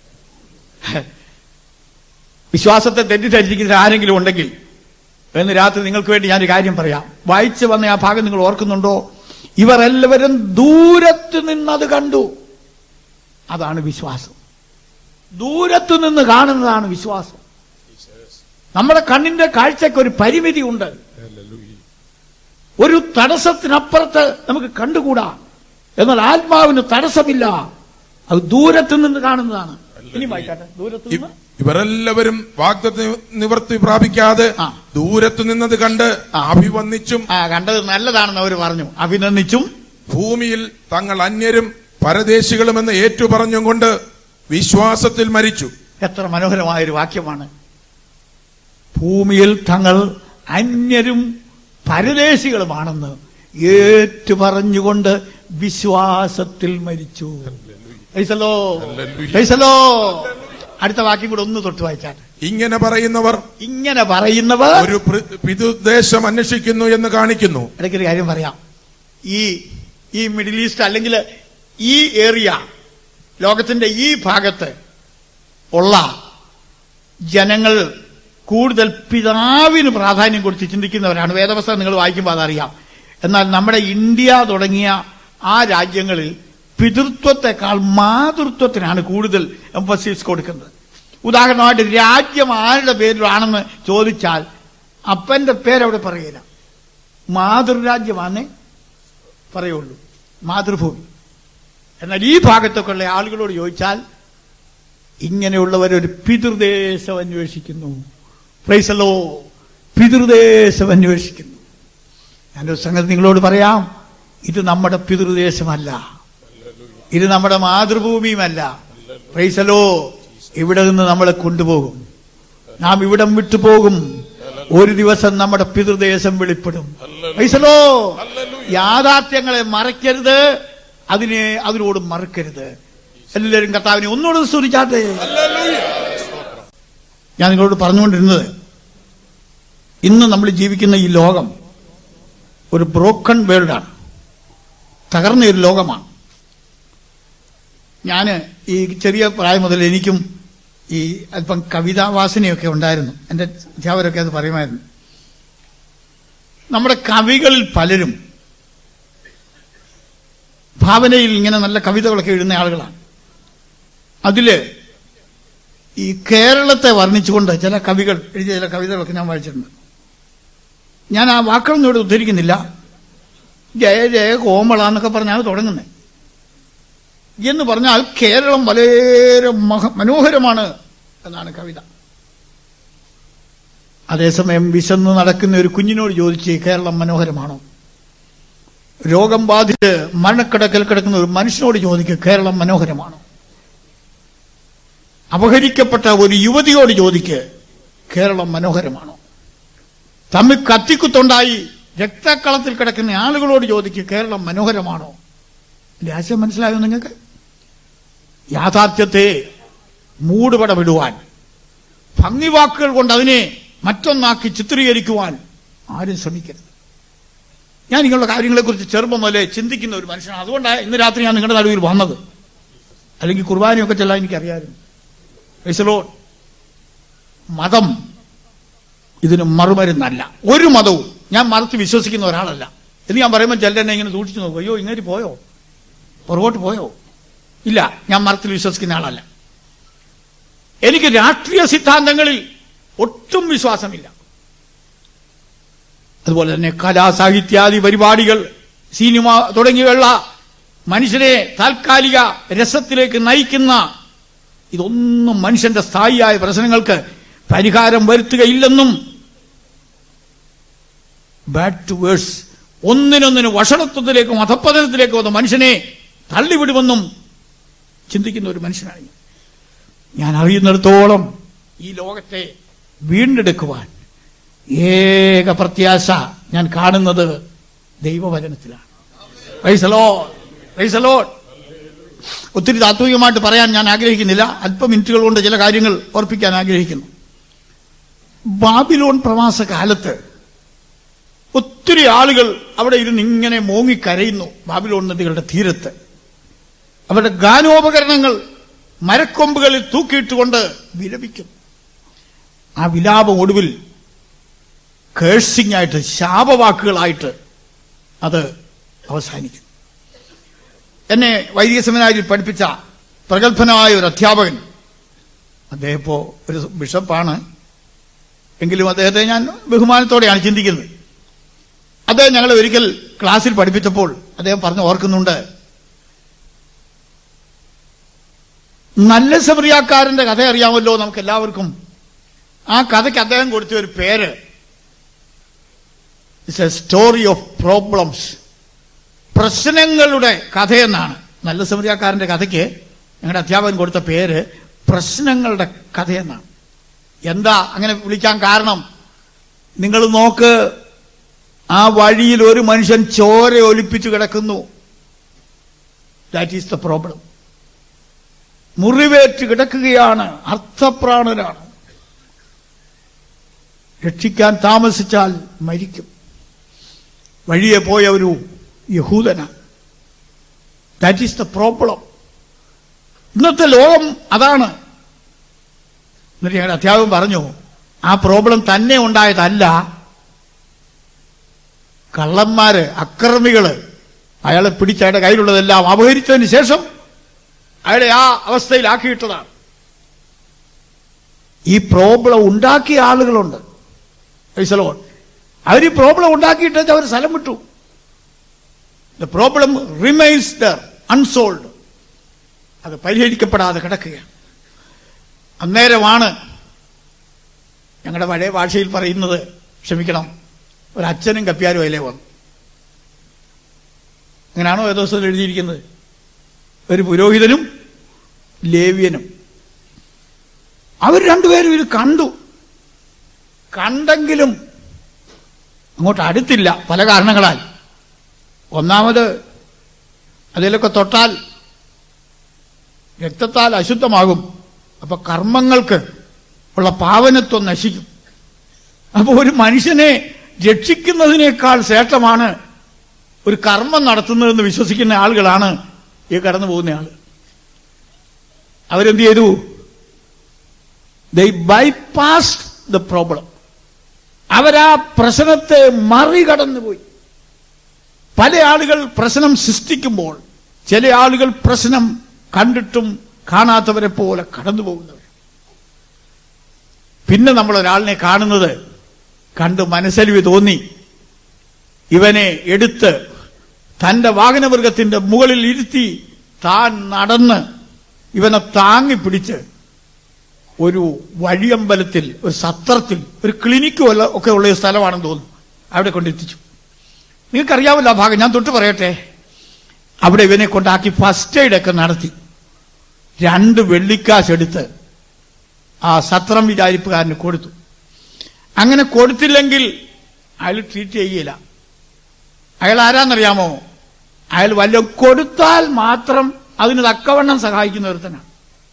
വിശ്വാസത്തെ തെറ്റിദ്ധരിച്ചിരിക്കുന്ന ആരെങ്കിലും ഉണ്ടെങ്കിൽ എന്ന് രാത്രി നിങ്ങൾക്ക് വേണ്ടി ഞാനൊരു കാര്യം പറയാം. വായിച്ചു വന്ന ആ ഭാഗം നിങ്ങൾ ഓർക്കുന്നുണ്ടോ? ഇവർ എല്ലാവരും ദൂരത്ത് നിന്നത് കണ്ടു. അതാണ് വിശ്വാസം. ദൂരത്തു നിന്ന് കാണുന്നതാണ് വിശ്വാസം. നമ്മുടെ കണ്ണിന്റെ കാഴ്ചയ്ക്ക് ഒരു പരിമിതി ഉണ്ട്. ഒരു തടസ്സത്തിനപ്പുറത്ത് നമുക്ക് കണ്ടുകൂടാ. എന്നാൽ ആത്മാവിന് തടസ്സമില്ല, അത് ദൂരത്തു നിന്ന് കാണുന്നതാണ്. ഇനി വായിക്കാട്ടെ. ദൂരത്തു നിന്ന് ഇവരെല്ലാവരും വാഗ്ദത്ത നിവൃത്തി പ്രാപിക്കാതെ ദൂരത്തു നിന്നത് കണ്ട് അഭിവന്ദിച്ചും. ആ കണ്ടത് നല്ലതാണെന്ന് അവർ പറഞ്ഞു. അഭിനന്ദിച്ചും ഭൂമിയിൽ തങ്ങൾ അന്യരും പരദേശികളുമെന്ന് ഏറ്റു പറഞ്ഞും കൊണ്ട് വിശ്വാസത്തിൽ മരിച്ചു. എത്ര മനോഹരമായൊരു വാക്യമാണ്. ഭൂമിയിൽ തങ്ങൾ അന്യരും പരദേശികളുമാണെന്ന് ഏറ്റു പറഞ്ഞുകൊണ്ട് വിശ്വാസത്തിൽ മരിച്ചു. അടുത്ത വാക്യം കൂടെ ഒന്ന് തൊട്ട് വായിച്ചാൽ, ഇങ്ങനെ പറയുന്നവർ ഇങ്ങനെ പറയുന്നവർ ഒരു പിതൃദേശം അന്വേഷിക്കുന്നു എന്ന് കാണിക്കുന്നു. ഇടയ്ക്കൊരു കാര്യം പറയാം. ഈ ഈ മിഡിൽ ഈസ്റ്റ് അല്ലെങ്കിൽ ഈ ഏരിയ, ലോകത്തിന്റെ ഈ ഭാഗത്ത് ഉള്ള ജനങ്ങൾ കൂടുതൽ പിതാവിന് പ്രാധാന്യം കൊടുത്ത് ചിന്തിക്കുന്നവരാണ്. വേദപുസ്തകം നിങ്ങൾ വായിക്കുമ്പോൾ അതറിയാം. എന്നാൽ നമ്മുടെ ഇന്ത്യ തുടങ്ങിയ ആ രാജ്യങ്ങളിൽ പിതൃത്വത്തെക്കാൾ മാതൃത്വത്തിനാണ് കൂടുതൽ എംഫസിസ് കൊടുക്കുന്നത്. ഉദാഹരണമായിട്ട് രാജ്യം ആരുടെ പേരിലാണെന്ന് ചോദിച്ചാൽ അപ്പന്റെ പേരവിടെ പറയില്ല, മാതൃരാജ്യമാണേ പറയുള്ളൂ, മാതൃഭൂമി. എന്നാൽ ഈ ഭാഗത്തൊക്കെ ഉള്ള ആളുകളോട് ചോദിച്ചാൽ ഇങ്ങനെയുള്ളവരൊരു പിതൃദേശം അന്വേഷിക്കുന്നു. പ്രൈസലോ, പിതൃദേശം അന്വേഷിക്കുന്നു. ഞാനൊരു സംഗതി നിങ്ങളോട് പറയാം, ഇത് നമ്മുടെ പിതൃദേശമല്ല, ഇത് നമ്മുടെ മാതൃഭൂമിയുമല്ല. പ്രൈസലോ, ഇവിടെ നിന്ന് നമ്മളെ കൊണ്ടുപോകും. നാം ഇവിടം വിട്ടുപോകും, ഒരു ദിവസം നമ്മുടെ പിതൃദേശം വെളിപ്പെടും. പൈസലോ യാഥാർത്ഥ്യങ്ങളെ മറക്കരുത്, അതിനെ അതിനോട് മറക്കരുത്. എല്ലാവരും കർത്താവിനെ ഒന്നുകൂടെ സ്തുതിച്ചാട്ടെ. ഞാൻ നിങ്ങളോട് പറഞ്ഞുകൊണ്ടിരുന്നത്, ഇന്ന് നമ്മൾ ജീവിക്കുന്ന ഈ ലോകം ഒരു ബ്രോക്കൺ വേൾഡാണ്, തകർന്ന ഒരു ലോകമാണ്. ഞാൻ ഈ ചെറിയ പ്രായം മുതൽ എനിക്കും ഈ അല്പം കവിതാവാസനയൊക്കെ ഉണ്ടായിരുന്നു. എൻ്റെ അധ്യാപകരൊക്കെ അത് പറയുമായിരുന്നു. നമ്മുടെ കവികളിൽ പലരും ഭാവനയിൽ ഇങ്ങനെ നല്ല കവിതകളൊക്കെ എഴുതുന്ന ആളുകളാണ്. അതില് ഈ കേരളത്തെ വർണ്ണിച്ചുകൊണ്ട് ചില കവികൾ എഴുതിയ ചില കവിതകളൊക്കെ ഞാൻ വായിച്ചിട്ടുണ്ട്. ഞാൻ ആ വാക്കുകളൊന്നും ഇവിടെ ഉദ്ധരിക്കുന്നില്ല. ജയ ജയ കോമള എന്നൊക്കെ പറഞ്ഞാണ് തുടങ്ങുന്നത്. എന്ന് പറഞ്ഞാൽ കേരളം വളരെ മനോഹരമാണ് എന്നാണ് കവിത. അതേസമയം വിശന്ന് നടക്കുന്ന ഒരു കുഞ്ഞിനോട് ചോദിച്ച് കേരളം മനോഹരമാണോ? രോഗം ബാധിച്ച് മരണക്കിടക്കൽ കിടക്കുന്ന ഒരു മനുഷ്യനോട് ചോദിക്കുക കേരളം മനോഹരമാണോ? അപഹരിക്കപ്പെട്ട ഒരു യുവതിയോട് ചോദിക്കുക കേരളം മനോഹരമാണോ? തമ്മിൽ കത്തിക്കുത്തുണ്ടായി രക്തക്കളത്തിൽ കിടക്കുന്ന ആളുകളോട് ചോദിക്കുക കേരളം മനോഹരമാണോ? എന്റെ ആശയം മനസ്സിലായോ നിങ്ങൾക്ക്? യാഥാർത്ഥ്യത്തെ മൂടുപടമിടുവാൻ, ഭംഗിവാക്കുകൾ കൊണ്ട് അതിനെ മറ്റൊന്നാക്കി ചിത്രീകരിക്കുവാൻ ആരും ശ്രമിക്കരുത്. ഞാൻ നിങ്ങളുടെ കാര്യങ്ങളെക്കുറിച്ച് ചെറുപ്പം മുതലേ ചിന്തിക്കുന്ന ഒരു മനുഷ്യനാണ്. അതുകൊണ്ടാണ് ഇന്ന് രാത്രി ഞാൻ നിങ്ങളുടെ നടുവിൽ വന്നത്. അല്ലെങ്കിൽ കുർബാനയൊക്കെ ചെല്ലാൻ എനിക്കറിയാമായിരുന്നു. Praise the Lord. മതം ഇതിന് മറുമരുന്നല്ല. ഒരു മതവും. ഞാൻ മതത്തിൽ വിശ്വസിക്കുന്ന ഒരാളല്ല എന്ന് ഞാൻ പറയുമ്പോൾ ചിലരെന്നെ ഇങ്ങനെ സൂക്ഷിച്ചു നോക്കും. അയ്യോ ഇങ്ങനെ പോയോ, പുറകോട്ട് പോയോ? ഇല്ല, ഞാൻ മതത്തിൽ വിശ്വസിക്കുന്ന ആളല്ല. എനിക്ക് രാഷ്ട്രീയ സിദ്ധാന്തങ്ങളിൽ ഒട്ടും വിശ്വാസമില്ല. അതുപോലെ തന്നെ കലാ സാഹിത്യാദി പരിപാടികൾ, സിനിമ തുടങ്ങിയുള്ള മനുഷ്യരെ താൽക്കാലിക രസത്തിലേക്ക് നയിക്കുന്ന ഇതൊന്നും മനുഷ്യന്റെ സ്ഥായിയായ പ്രശ്നങ്ങൾക്ക് പരിഹാരം വരുത്തുകയില്ലെന്നും, ബാഡ് ടു വേഴ്സ്, ഒന്നിനൊന്നിന് വഷളത്വത്തിലേക്കും അധപ്പതനത്തിലേക്കും വന്ന മനുഷ്യനെ തള്ളിവിടുമെന്നും ചിന്തിക്കുന്ന ഒരു മനുഷ്യനാണ് ഞാൻ. അറിയുന്നിടത്തോളം ഈ ലോകത്തെ വീണ്ടെടുക്കുവാൻ ഏക പ്രത്യാശ ഞാൻ കാണുന്നത് ദൈവവചനത്തിലാണ്. Praise the Lord, praise the Lord. ഒത്തിരി താത്വികമായിട്ട് പറയാൻ ഞാൻ ആഗ്രഹിക്കുന്നില്ല. അല്പ മിനിറ്റുകൾ കൊണ്ട് ചില കാര്യങ്ങൾ ഓർപ്പിക്കാൻ ആഗ്രഹിക്കുന്നു. ബാബിലോൺ പ്രവാസ കാലത്ത് ഒത്തിരി ആളുകൾ അവിടെ ഇരുന്ന് ഇങ്ങനെ മോങ്ങിക്കരയുന്നു. ബാബിലോൺ നദികളുടെ തീരത്ത് അവരുടെ ഗാനോപകരണങ്ങൾ മരക്കൊമ്പുകളിൽ തൂക്കിയിട്ടുകൊണ്ട് വിലപിക്കും. ആ വിലാപം ഒടുവിൽ കേഴ്സിംഗ് ആയിട്ട്, ശാപവാക്കുകളായിട്ട് അത് അവസാനിക്കും. എന്നെ വൈദിക സെമിനാരിൽ പഠിപ്പിച്ച പ്രഗത്ഭനായ ഒരു അധ്യാപകൻ, അദ്ദേഹം ഇപ്പോൾ ഒരു ബിഷപ്പാണ് എങ്കിലും അദ്ദേഹത്തെ ഞാൻ ബഹുമാനത്തോടെയാണ് ചിന്തിക്കുന്നത്. അദ്ദേഹം ഞങ്ങളെ ഒരിക്കൽ ക്ലാസ്സിൽ പഠിപ്പിച്ചപ്പോൾ അദ്ദേഹം പറഞ്ഞു ഓർക്കുന്നുണ്ട്, നല്ല സമറിയാക്കാരന്റെ കഥ അറിയാമല്ലോ നമുക്ക് എല്ലാവർക്കും. ആ കഥയ്ക്ക് അദ്ദേഹം കൊടുത്ത ഒരു പേര് it's a story of problems, പ്രശ്നങ്ങളുടെ കഥയെന്നാണ്. നല്ല സമറിയാക്കാരന്റെ കഥയ്ക്ക് ഞങ്ങളുടെ അധ്യാപകൻ കൊടുത്ത പേര് പ്രശ്നങ്ങളുടെ കഥയെന്നാണ്. എന്താ അങ്ങനെ വിളിക്കാൻ കാരണം? നിങ്ങൾ നോക്ക്, ആ വഴിയിൽ ഒരു മനുഷ്യൻ ചോര ഒലിപ്പിച്ചു കിടക്കുന്നു. That is the problem. മുറിവേറ്റ് കിടക്കുകയാണ്, അർത്ഥപ്രാണനാണ്. രക്ഷിക്കാൻ താമസിച്ചാൽ മരിക്കും. വഴിയെ പോയ ഒരു യഹൂദനാണ്. That is the problem. ഇന്നത്തെ ലോകം അതാണ്. എന്നിട്ട് ഞങ്ങളുടെ അധ്യാപകൻ പറഞ്ഞു, ആ പ്രോബ്ലം തന്നെ ഉണ്ടായതല്ല, കള്ളന്മാര്, അക്രമികള് അയാളെ പിടിച്ച് അയാളുടെ കയ്യിലുള്ളതെല്ലാം അപഹരിച്ചതിന് ശേഷം അയാളെ ആ അവസ്ഥയിലാക്കിയിട്ടതാണ്. ഈ പ്രോബ്ലം ഉണ്ടാക്കിയ ആളുകളുണ്ട്. Price the Lord. അവർ ഈ പ്രോബ്ലം ഉണ്ടാക്കിയിട്ട് അവർ സ്ഥലം വിട്ടു. The problem remains there unsolved. അത് പരിഹരിക്കപ്പെടാതെ കിടക്കുകയാണ്. അന്നേരമാണ് ഞങ്ങളുടെ പഴയ ഭാഷയിൽ പറയുന്നത്, ക്ഷമിക്കണം, ഒരച്ഛനും കപ്പ്യാരും അതിലേ വന്നു. അങ്ങനെയാണോ ഏതോ ദിവസം എഴുതിയിരിക്കുന്നത്? ഒരു പുരോഹിതനും ലേവ്യനും. അവർ രണ്ടുപേരും ഇത് കണ്ടു. കണ്ടെങ്കിലും അങ്ങോട്ട് അടുത്തില്ല പല കാരണങ്ങളാൽ. ഒന്നാമത് അതിലൊക്കെ തൊട്ടാൽ രക്തത്താൽ അശുദ്ധമാകും. അപ്പൊ കർമ്മങ്ങൾക്ക് ഉള്ള പാവനത്വം നശിക്കും. അപ്പൊ ഒരു മനുഷ്യനെ രക്ഷിക്കുന്നതിനേക്കാൾ ശ്രേഷ്ഠമാണ് ഒരു കർമ്മം നടത്തുന്നതെന്ന് വിശ്വസിക്കുന്ന ആളുകളാണ് ഈ കടന്നു പോകുന്ന ആള്. അവരെന്ത് ചെയ്തു? They bypassed the problem. അവരാ പ്രശ്നത്തെ മറികടന്നുപോയി. പല ആളുകൾ പ്രശ്നം സൃഷ്ടിക്കുമ്പോൾ ചില ആളുകൾ പ്രശ്നം കണ്ടിട്ടും കാണാത്തവരെ പോലെ കടന്നു പോകുന്നവർ. പിന്നെ നമ്മൾ ഒരാളിനെ കാണുന്നത് കണ്ട് മനസ്സലിവ് തോന്നി ഇവനെ എടുത്ത് തന്റെ വാഹനമൃഗത്തിന്റെ മുകളിൽ ഇരുത്തി താൻ നടന്ന് ഇവനെ താങ്ങിപ്പിടിച്ച് ഒരു വഴിയമ്പലത്തിൽ, ഒരു സത്രത്തിൽ, ഒരു ക്ലിനിക്ക് ഒക്കെ ഉള്ള സ്ഥലമാണെന്ന് തോന്നുന്നു, അവിടെ കൊണ്ടെത്തിച്ചു. നിങ്ങൾക്കറിയാമല്ലോ ആ ഭാഗം, ഞാൻ തൊട്ട് പറയട്ടെ. അവിടെ ഇവനെ കൊണ്ടാക്കി ഫസ്റ്റ് എയ്ഡ് ഒക്കെ നടത്തി രണ്ട് വെള്ളിക്കാശ് എടുത്ത് ആ സത്രം വിചാരിപ്പുകാരന് കൊടുത്തു. അങ്ങനെ കൊടുത്തില്ലെങ്കിൽ അയാൾ ട്രീറ്റ് ചെയ്യില്ല. അയാൾ ആരാന്നറിയാമോ? അയാൾ വല്ലതും കൊടുത്താൽ മാത്രം അതിന് തക്കവണ്ണം സഹായിക്കുന്ന ഒരുത്തനാണ്.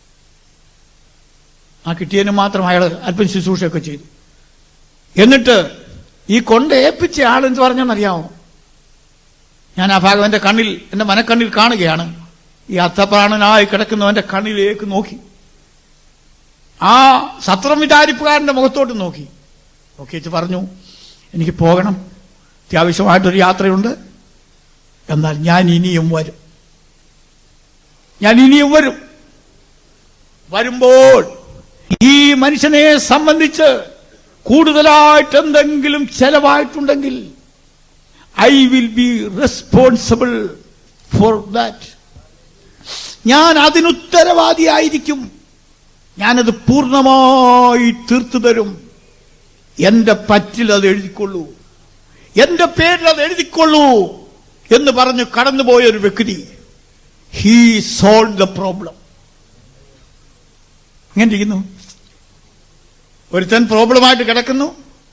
ആ കിട്ടിയതിന് മാത്രം അയാൾ അല്പം ശുശ്രൂഷയൊക്കെ ചെയ്തു. എന്നിട്ട് ഈ കൊണ്ട് ഏൽപ്പിച്ച ആൾ എന്ത് പറഞ്ഞെന്നറിയാമോ? ഞാൻ ആ ഭാഗം എന്റെ കണ്ണിൽ, എന്റെ മനക്കണ്ണിൽ കാണുകയാണ്. ഈ അർത്ഥപ്രാണനായി കിടക്കുന്നവന്റെ കണ്ണിലേക്ക് നോക്കി, ആ സത്രം വിചാരിപ്പുകാരന്റെ മുഖത്തോട്ട് നോക്കി നോക്കിച്ച് പറഞ്ഞു, എനിക്ക് പോകണം, അത്യാവശ്യമായിട്ടൊരു യാത്രയുണ്ട്, എന്നാൽ ഞാൻ ഇനിയും വരും, ഞാൻ ഇനിയും വരും. വരുമ്പോൾ ഈ മനുഷ്യനെ സംബന്ധിച്ച് കൂടുതലായിട്ട് എന്തെങ്കിലും ചെലവായിട്ടുണ്ടെങ്കിൽ I will be responsible for that. ഞാൻ അതിനുത്തരവാദിയായിരിക്കും. ഞാനത് പൂർണ്ണമായി തീർത്തു തരും. എന്റെ പറ്റിൽ അത് എഴുതിക്കൊള്ളൂ, എന്റെ പേരിൽ അത് എഴുതിക്കൊള്ളൂ എന്ന് പറഞ്ഞ് കടന്നുപോയ ഒരു വ്യക്തി, ഹീ സോൾവ് ദ പ്രോബ്ലം. ഇങ്ങനെ ഇരിക്കുന്നു. ഒരുത്തൻ പ്രോബ്ലമായിട്ട് കിടക്കുന്നു.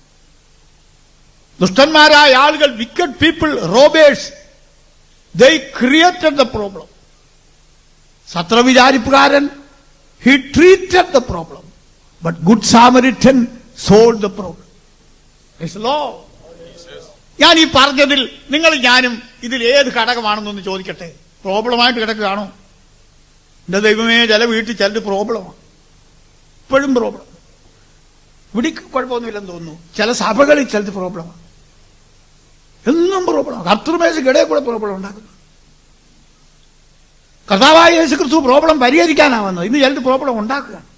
ദുഷ്ടന്മാരായ ആളുകൾ, wicked people, robbers, they created the problem. സത്രവിചാരിപ്പുകാരൻ, he treated the problem, but good Samaritan solved the problem. Praise the Lord. ഞാൻ ഈ പറഞ്ഞതിൽ നിങ്ങൾ ഞാനും ഇതിൽ ഏത് ഘടകമാണെന്നൊന്ന് ചോദിക്കട്ടെ. പ്രോബ്ലമായിട്ട് കിടക്കുകയാണോ? എന്റെ ദൈവമേ, ചില വീട്ടിൽ ചിലത് പ്രോബ്ലമാണ്, ഇപ്പോഴും പ്രോബ്ലം. ഇവിടെ കുഴപ്പമൊന്നുമില്ലെന്ന് തോന്നുന്നു. ചില സഭകളിൽ ചിലത് പ്രോബ്ലമാണ്, എന്നും പ്രോബ്ലം. കർത്തൃമേശയ്ക്കിടയിൽ കൂടെ പ്രോബ്ലം ഉണ്ടാക്കുന്നു. കർത്താവായ യേശുക്രിസ്തു പ്രോബ്ലം പരിഹരിക്കാനാവുന്നത്, ഇന്ന് ചിലത് പ്രോബ്ലം ഉണ്ടാക്കുകയാണ്.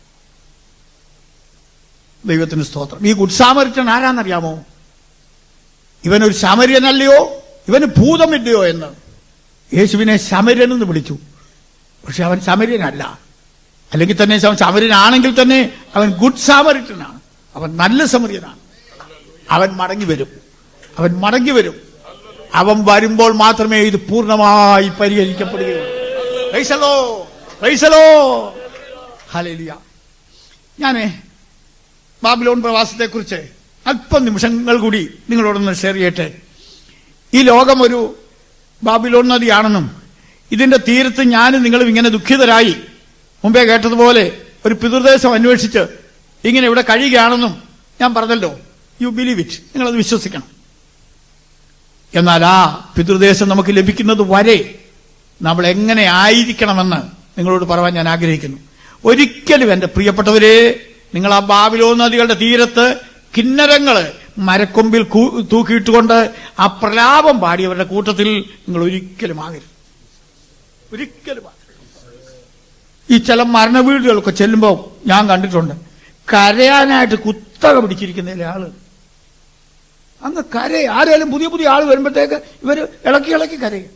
ദൈവത്തിന് സ്തോത്രം. ഈ ഗുഡ് സാമറിറ്റൻ ആരാന്നറിയാമോ? ഇവനൊരു ശമര്യനല്ലയോ, ഇവന് ഭൂതമില്ലയോ എന്ന് യേശുവിനെ ശമര്യൻ എന്ന് വിളിച്ചു. പക്ഷെ അവൻ ശമര്യനല്ല. അല്ലെങ്കിൽ തന്നെ അവൻ ശമര്യനാണെങ്കിൽ തന്നെ അവൻ ഗുഡ് സാമറിറ്റനാണ്. അവൻ നല്ല സമര്യനാണ്. അവൻ മടങ്ങി വരും, അവൻ മടങ്ങി വരും. അവൻ വരുമ്പോൾ മാത്രമേ ഇത് പൂർണ്ണമായി പരിഹരിക്കപ്പെടുകയുള്ളൂ. Praise the Lord, praise the Lord, ഹല്ലേലൂയ. ഞാനേ ബാബിലോൺ പ്രവാസത്തെക്കുറിച്ച് അല്പം നിമിഷങ്ങൾ കൂടി നിങ്ങളോടൊന്ന് ഷെയർ ചെയ്യട്ടെ. ഈ ലോകം ഒരു ബാബിലോൺ നദിയാണെന്നും ഇതിന്റെ തീരത്ത് ഞാനും നിങ്ങളും ഇങ്ങനെ ദുഃഖിതരായി മുമ്പേ കേട്ടതുപോലെ ഒരു പിതൃദേശം അന്വേഷിച്ച് ഇങ്ങനെ ഇവിടെ കഴിയുകയാണെന്നും ഞാൻ പറഞ്ഞല്ലോ. യു ബിലീവ് ഇറ്റ്, നിങ്ങളത് വിശ്വസിക്കണം. എന്നാൽ ആ പിതൃദേശം നമുക്ക് ലഭിക്കുന്നത് വരെ നമ്മൾ എങ്ങനെ ആയിരിക്കണമെന്ന് നിങ്ങളോട് പറയാൻ ഞാൻ ആഗ്രഹിക്കുന്നു. ഒരിക്കലും എന്റെ പ്രിയപ്പെട്ടവരെ, നിങ്ങൾ ആ ബാബിലോൺ നദികളുടെ തീരത്ത് കിന്നരങ്ങള് മരക്കൊമ്പിൽ തൂക്കിയിട്ടുകൊണ്ട് ആ പ്രലാപം പാടിയവരുടെ കൂട്ടത്തിൽ നിങ്ങൾ ഒരിക്കലും ആകരുത്, ഒരിക്കലും ആകരുത്. ഈ ചില മരണവീടുകളൊക്കെ ചെല്ലുമ്പോൾ ഞാൻ കണ്ടിട്ടുണ്ട്, കരയാനായിട്ട് കുത്തക പിടിച്ചിരിക്കുന്ന ആള് അങ്ങ് കരയെ. ആരെങ്കിലും പുതിയ പുതിയ ആൾ വരുമ്പോഴത്തേക്ക് ഇവര് ഇളക്കി ഇളക്കി കരയും.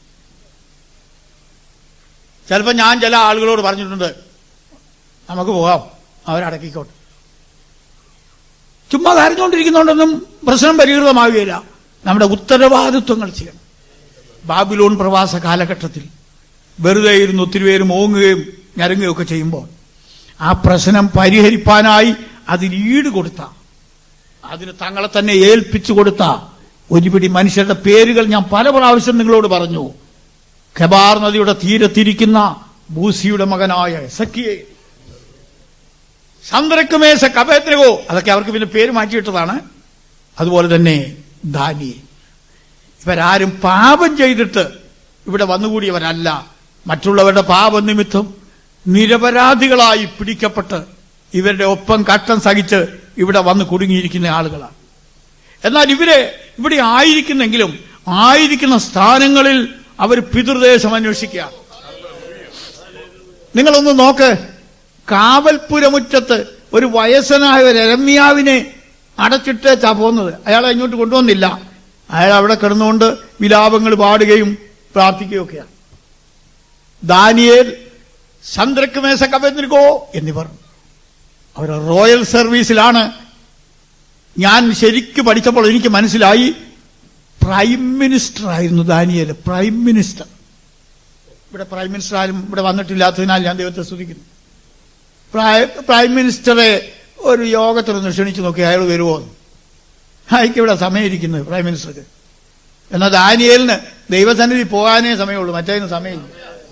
ചിലപ്പോൾ ഞാൻ ചില ആളുകളോട് പറഞ്ഞിട്ടുണ്ട്, നമുക്ക് പോകാം, അവരടക്കിക്കോട്ടെ. ചുമ്മാ കരഞ്ഞുകൊണ്ടിരിക്കുന്നതുകൊണ്ടൊന്നും പ്രശ്നം പരിഹൃതമാവുകയില്ല. നമ്മുടെ ഉത്തരവാദിത്വങ്ങൾ ചെയ്യണം. ബാബിലോൺ പ്രവാസ കാലഘട്ടത്തിൽ വെറുതെ ഇരുന്ന് ഒത്തിരി പേര് മോങ്ങുകയും ഞരങ്ങുകയും ഒക്കെ ചെയ്യുമ്പോൾ ആ പ്രശ്നം പരിഹരിപ്പാനായി അതിന് ഈട് കൊടുത്ത അതിന് തങ്ങളെ തന്നെ ഏൽപ്പിച്ചു കൊടുത്ത ഒരുപിടി മനുഷ്യരുടെ പേരുകൾ ഞാൻ പല പ്രാവശ്യം നിങ്ങളോട് പറഞ്ഞു. ഖെബാർ നദിയുടെ തീരത്തിരിക്കുന്ന ബൂസിയുടെ മകനായ എസക്കിയേൽ, ശദ്രക്ക് മേശക്ക് അബേദ്നെഗോ, അതൊക്കെ അവർക്ക് പിന്നെ പേര് മാറ്റിയിട്ടതാണ്. അതുപോലെ തന്നെ ദാനിയേൽ. ഇവരാരും പാപം ചെയ്തിട്ട് ഇവിടെ വന്നുകൂടിയവരല്ല. മറ്റുള്ളവരുടെ പാപനിമിത്തം നിരപരാധികളായി പിടിക്കപ്പെട്ട് ഇവരുടെ ഒപ്പം കട്ടം സഹിച്ച് ഇവിടെ വന്ന് കുടുങ്ങിയിരിക്കുന്ന ആളുകളാണ്. എന്നാൽ ഇവരെ ഇവിടെ ആയിരിക്കുന്നെങ്കിലും ആയിരിക്കുന്ന സ്ഥാനങ്ങളിൽ അവർ പിതൃദേശം അന്വേഷിക്കുക. നിങ്ങളൊന്ന് നോക്ക്, കാവൽപുരമുറ്റത്ത് ഒരു വയസ്സനായ ഒരു എരമ്യാവിനെ അടച്ചിട്ടേച്ചാ പോകുന്നത്. അയാളെ ഇങ്ങോട്ട് കൊണ്ടുവന്നില്ല. അയാൾ അവിടെ കിടന്നുകൊണ്ട് വിലാപങ്ങൾ പാടുകയും പ്രാർത്ഥിക്കുകയൊക്കെയാണ്. ദാനിയേൽ, ശദ്രക്ക് മേശക്ക് അബേദ്നെഗോ എന്നിവർ അവർ റോയൽ സർവീസിലാണ്. ഞാൻ ശരിക്കും പഠിച്ചപ്പോൾ എനിക്ക് മനസ്സിലായി, പ്രൈം മിനിസ്റ്റർ ആയിരുന്നു ദാനിയേൽ. Prime minister. ഇവിടെ പ്രൈം മിനിസ്റ്റർ ആരും ഇവിടെ വന്നിട്ടില്ലാത്തതിനാൽ ഞാൻ ദൈവത്തെ സ്തുതിക്കുന്നു. പ്രൈം മിനിസ്റ്ററെ ഒരു യോഗത്തിലൊന്ന് ക്ഷണിച്ചു നോക്കി, അയാൾ വരുമോ? അയക്ക് ഇവിടെ സമയമിരിക്കുന്നത് പ്രൈം മിനിസ്റ്റർക്ക്. എന്നാൽ ദാനിയേലിന് ദൈവസന്നിധി പോകാനേ സമയമുള്ളൂ, മറ്റേതിന് സമയമില്ല.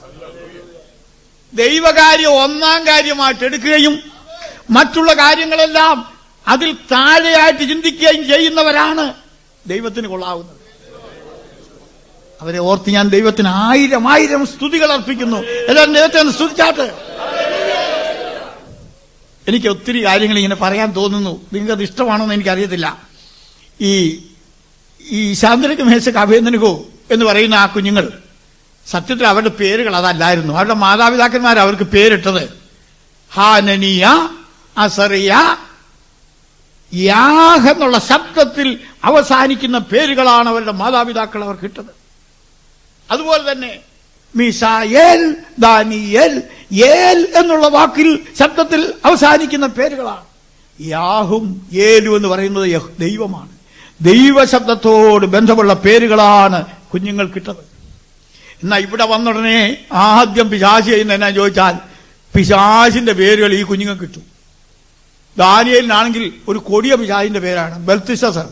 ദൈവകാര്യം ഒന്നാം കാര്യമായിട്ട് എടുക്കുകയും മറ്റുള്ള കാര്യങ്ങളെല്ലാം അതിൽ താഴെയായിട്ട് ചിന്തിക്കുകയും ചെയ്യുന്നവരാണ് ദൈവത്തിന് കൊള്ളാവുന്നത്. അവരെ ഓർത്ത് ഞാൻ ദൈവത്തിന് ആയിരം ആയിരം സ്തുതികൾ അർപ്പിക്കുന്നു. എല്ലാവരും ദൈവത്തെ ഒന്ന് സ്തുതിച്ചാട്ട്. എനിക്ക് ഒത്തിരി കാര്യങ്ങൾ ഇങ്ങനെ പറയാൻ തോന്നുന്നു. നിങ്ങൾക്കത് ഇഷ്ടമാണോന്ന് എനിക്കറിയത്തില്ല. ഈ ഈ ശദ്രക്ക് മേശക്ക് അബേദ്നെഗോ എന്ന് പറയുന്ന ആ കുഞ്ഞുങ്ങൾ സത്യത്തിൽ അവരുടെ പേരുകൾ അതല്ലായിരുന്നു. അവരുടെ മാതാപിതാക്കന്മാർ അവർക്ക് പേരിട്ടത് ഹാനനിയ, അസറിയ, യാഹ് എന്നുള്ള ശബ്ദത്തിൽ അവസാനിക്കുന്ന പേരുകളാണ് അവരുടെ മാതാപിതാക്കൾ അവർക്ക് ഇട്ടത്. അതുപോലെ തന്നെ മിശായേൽ, ദാനിയേൽ, യേൽ എന്നുള്ള വാക്കിൽ ശബ്ദത്തിൽ അവസാനിക്കുന്ന പേരുകളാണ്. യാഹും യേലും എന്ന് പറയുന്നത് ദൈവമാണ്. ദൈവശബ്ദത്തോട് ബന്ധമുള്ള പേരുകളാണ് കുഞ്ഞുങ്ങൾക്കിട്ടത്. എന്നാൽ ഇവിടെ വന്നുടനെ ആദ്യം പിശാച് ചെയ്യുന്ന എന്നാ ചോദിച്ചാൽ, പിശാചിന്റെ പേരുകൾ ഈ കുഞ്ഞുങ്ങൾക്ക് കിട്ടും. ദാനിയേലിനാണെങ്കിൽ ഒരു കൊടിയ പിശാചിന്റെ പേരാണ് ബെൽത്ശസ്സർ.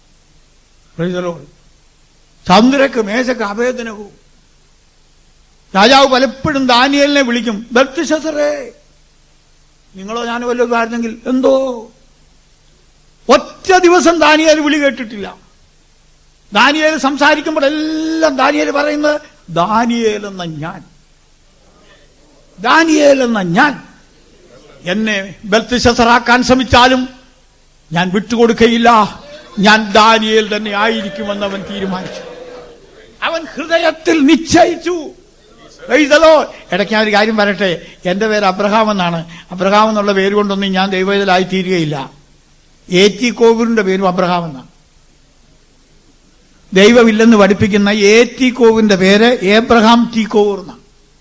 Shadrach Meshach Abednego. രാജാവ് പലപ്പോഴും ദാനിയേലിനെ വിളിക്കും, ബെൽത്ശസ്സറേ. നിങ്ങളോ ഞാനോ വല്ലതും ആയിരുന്നെങ്കിൽ എന്തോ. ഒറ്റ ദിവസം ദാനിയേൽ വിളി കേട്ടിട്ടില്ല. ദാനിയേൽ സംസാരിക്കുമ്പോഴെല്ലാം ദാനിയേൽ പറയുന്നത് ദാനിയേൽ എന്ന ഞാൻ, ദാനിയേൽ എന്ന ഞാൻ. എന്നെ ബെൽത്ശസ്സറാക്കാൻ ശ്രമിച്ചാലും ഞാൻ വിട്ടുകൊടുക്കയില്ല, ഞാൻ ദാനിയേൽ തന്നെ ആയിരിക്കുമെന്ന് അവൻ തീരുമാനിച്ചു. അവൻ ഹൃദയത്തിൽ നിശ്ചയിച്ചു. ഇടയ്ക്ക് ഞാൻ ഒരു കാര്യം പറയട്ടെ. എന്റെ പേര് അബ്രഹാം എന്നാണ്. അബ്രഹാം എന്നുള്ള പേര് കൊണ്ടൊന്നും ഞാൻ ദൈവത്തിലായി തീരുകയില്ല. എ ടി കോവൂരിന്റെ പേരും അബ്രഹാം എന്നാണ്. ദൈവമില്ലെന്ന് പഠിപ്പിക്കുന്ന എ ടി കോവൂരിന്റെ പേര് ഏബ്രഹാം ടി കോവൂർ എന്നാണ്.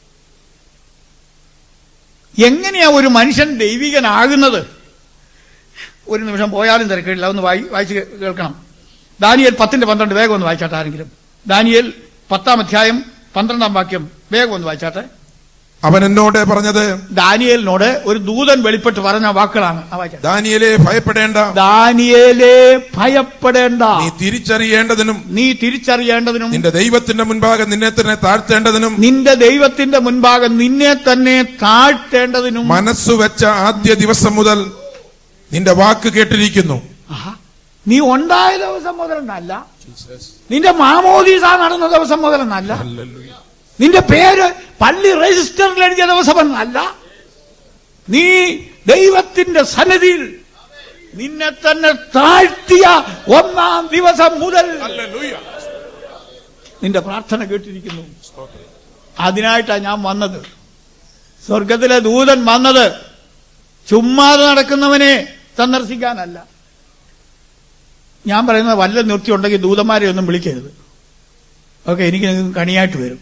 എങ്ങനെയാ ഒരു മനുഷ്യൻ ദൈവികനാകുന്നത്? ഒരു നിമിഷം പോയാലും തിരക്കില്ല, ഒന്ന് വായി വായിച്ച് കേൾക്കണം. ദാനിയേൽ പത്തിന്റെ പന്ത്രണ്ട് വേഗം ഒന്ന് വായിച്ചാട്ടെ ആരെങ്കിലും. ദാനിയേൽ പത്താം അധ്യായം പന്ത്രണ്ടാം വാക്യം വേഗം ഒന്ന് വായിച്ചാട്ടെ. അവൻ എന്നോട് പറഞ്ഞത്, ദാനിയേലിനോട് ഒരു ദൂതൻ വെളിപ്പെട്ട് പറഞ്ഞ വാക്കുകളാണ്. ദാനിയേലേ ഭയപ്പെടേണ്ട, ദാനിയേലേ ഭയപ്പെടേണ്ട, നീ തിരിച്ചറിയേണ്ടതിനും നീ തിരിച്ചറിയേണ്ടതിനും നിന്റെ ദൈവത്തിന്റെ മുൻപാകെ നിന്നെ തന്നെ താഴ്ത്തേണ്ടതിനും നിന്റെ ദൈവത്തിന്റെ മുൻപാകെ നിന്നെ തന്നെ താഴ്ത്തേണ്ടതിനും മനസ്സുവെച്ച ആദ്യ ദിവസം മുതൽ നിന്റെ വാക്ക് കേട്ടിരിക്കുന്നു. നീ ഉണ്ടായ ദിവസം മുതലെന്നല്ല, നിന്റെ മാമോദീസ നടന്ന ദിവസം മുതലെന്നല്ല, നിന്റെ പേര് പള്ളി രജിസ്റ്ററിൽ എഴുതിയ ദിവസമെന്നല്ല, നീ ദൈവത്തിന്റെ സന്നിധിയിൽ നിന്നെ തന്നെ താഴ്ത്തിയ ഒന്നാം ദിവസം മുതൽ നിന്റെ പ്രാർത്ഥന കേട്ടിരിക്കുന്നു. അതിനായിട്ടാണ് ഞാൻ വന്നത്. സ്വർഗത്തിലെ ദൂതൻ വന്നത് ചുമ്മാതെ നടക്കുന്നവനെ സന്ദർശിക്കാനല്ല. ഞാൻ പറയുന്നത് വല്ല നിർത്തി ഉണ്ടെങ്കിൽ ദൂതന്മാരെ ഒന്നും വിളിക്കരുത്. ഓക്കെ, എനിക്ക് കണിയായിട്ട് വരും.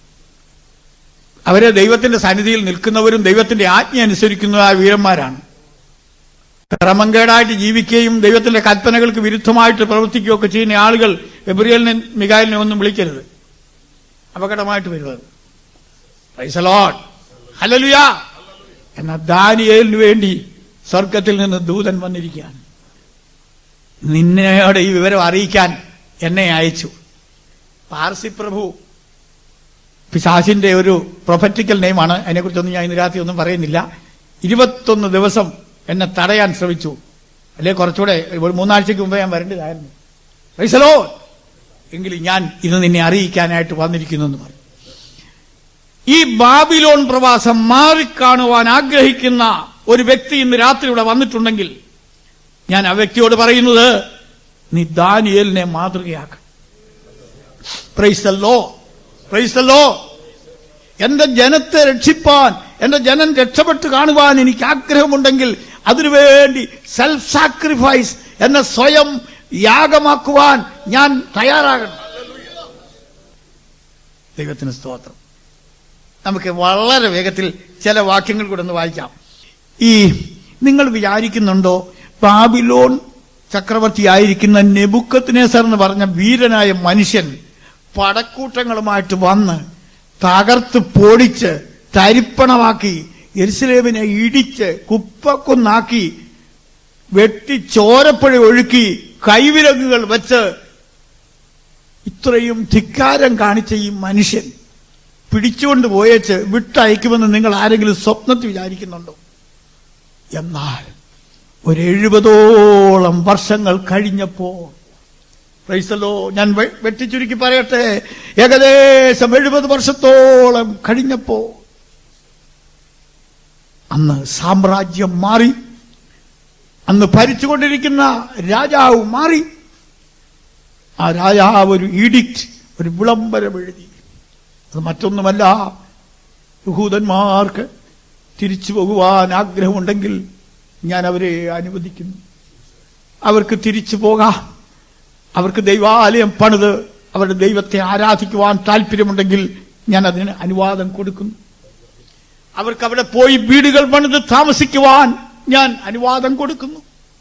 അവരെ ദൈവത്തിന്റെ സന്നിധിയിൽ നിൽക്കുന്നവരും ദൈവത്തിന്റെ ആജ്ഞ അനുസരിക്കുന്നതായ വീരന്മാരാണ്. ക്രമംകേടായിട്ട് ജീവിക്കുകയും ദൈവത്തിന്റെ കൽപ്പനകൾക്ക് വിരുദ്ധമായിട്ട് പ്രവർത്തിക്കുകയൊക്കെ ചെയ്യുന്ന ആളുകൾ ഗബ്രിയേലിനെ മിഖായേലിനെ ഒന്നും വിളിക്കരുത്. അപകടമായിട്ട് വരുന്നത്. പ്രൈസ് ദി ലോർഡ്, ഹല്ലേലൂയ. എന്നാൽ ദാനിയേലിന് വേണ്ടി സ്വർഗത്തിൽ നിന്ന് ദൂതൻ വന്നിരിക്കുകയാണ്. നിന്നോട് ഈ വിവരം അറിയിക്കാൻ എന്നെ അയച്ചു. പാർസി പ്രഭു പിശാചിന്റെ ഒരു പ്രൊഫറ്റിക്കൽ നെയിമാണ്. അതിനെക്കുറിച്ചൊന്നും ഞാൻ ഇന്ന് രാത്രി ഒന്നും പറയുന്നില്ല. ഇരുപത്തൊന്ന് ദിവസം എന്നെ തടയാൻ ശ്രമിച്ചു. അല്ലെ കുറച്ചുകൂടെ ഒരു മൂന്നാഴ്ചക്ക് മുമ്പേ ഞാൻ വരേണ്ടതായിരുന്നു. Price the Lord. എങ്കിലും ഞാൻ ഇത് നിന്നെ അറിയിക്കാനായിട്ട് വന്നിരിക്കുന്നു എന്ന് പറഞ്ഞു. ഈ ബാബിലോൺ പ്രവാസം മാറിക്കാണുവാൻ ആഗ്രഹിക്കുന്ന ഒരു വ്യക്തി ഇന്ന് രാത്രി ഇവിടെ വന്നിട്ടുണ്ടെങ്കിൽ ഞാൻ ആ വ്യക്തിയോട് പറയുന്നത്, നീ ദാനിയേലിനെ മാതൃകയാക്കണം. Praise the Lord. Praise the Lord. എന്റെ ജനത്തെ രക്ഷിപ്പാൻ, എന്റെ ജനം രക്ഷപ്പെട്ട് കാണുവാൻ എനിക്ക് ആഗ്രഹമുണ്ടെങ്കിൽ അതിനുവേണ്ടി സെൽഫ് സാക്രിഫൈസ്, എന്നെ സ്വയം യാഗമാക്കുവാൻ ഞാൻ തയ്യാറാകണം. ദൈവത്തിന് സ്തോത്രം. നമുക്ക് വളരെ വേഗത്തിൽ ചില വാക്യങ്ങൾ കൂടെ ഒന്ന് വായിക്കാം. ഈ നിങ്ങൾ വിചാരിക്കുന്നുണ്ടോ ബാബിലോൺ ചക്രവർത്തിയായിരിക്കുന്ന നെബൂഖദ്നേസർ എന്ന് പറഞ്ഞ വീരനായ മനുഷ്യൻ പടക്കൂട്ടങ്ങളുമായിട്ട് വന്ന് തകർത്ത് പൊടിച്ച് തരിപ്പണമാക്കി യെരുശലേമിനെ ഇടിച്ച് കുപ്പക്കൊന്നാക്കി വെട്ടി ചോരപ്പുഴ ഒഴുക്കി കൈവിലങ്ങുകൾ വെച്ച് ഇത്രയും ധിക്കാരം കാണിച്ച ഈ മനുഷ്യൻ പിടിച്ചുകൊണ്ട് പോയേച്ച് വിട്ടയക്കുമെന്ന് നിങ്ങൾ ആരെങ്കിലും സ്വപ്നത്തിൽ വിചാരിക്കുന്നുണ്ടോ? എന്നാൽ ഒരു എഴുപതോളം വർഷങ്ങൾ കഴിഞ്ഞപ്പോ, പ്രൈസലോ, ഞാൻ വെട്ടിച്ചുരുക്കി പറയട്ടെ, ഏകദേശം എഴുപത് വർഷത്തോളം കഴിഞ്ഞപ്പോ അന്ന് സാമ്രാജ്യം മാറി, അന്ന് ഭരിച്ചുകൊണ്ടിരിക്കുന്ന രാജാവ് മാറി. ആ രാജാവ് ഒരു ഈഡിക്റ്റ്, ഒരു വിളംബരം എഴുതി. അത് മറ്റൊന്നുമല്ല, യഹൂദന്മാർക്ക് തിരിച്ചു പോകുവാൻ ആഗ്രഹമുണ്ടെങ്കിൽ ഞാൻ അവരെ അനുവദിക്കുന്നു. അവർക്ക് തിരിച്ചു പോകാം. അവർക്ക് ദൈവാലയം പണിത് അവരുടെ ദൈവത്തെ ആരാധിക്കുവാൻ താല്പര്യമുണ്ടെങ്കിൽ ഞാൻ അതിന് അനുവാദം കൊടുക്കുന്നു. അവർക്ക് അവിടെ പോയി വീടുകൾ പണിത് താമസിക്കുവാൻ ഞാൻ അനുവാദം കൊടുക്കുന്നു.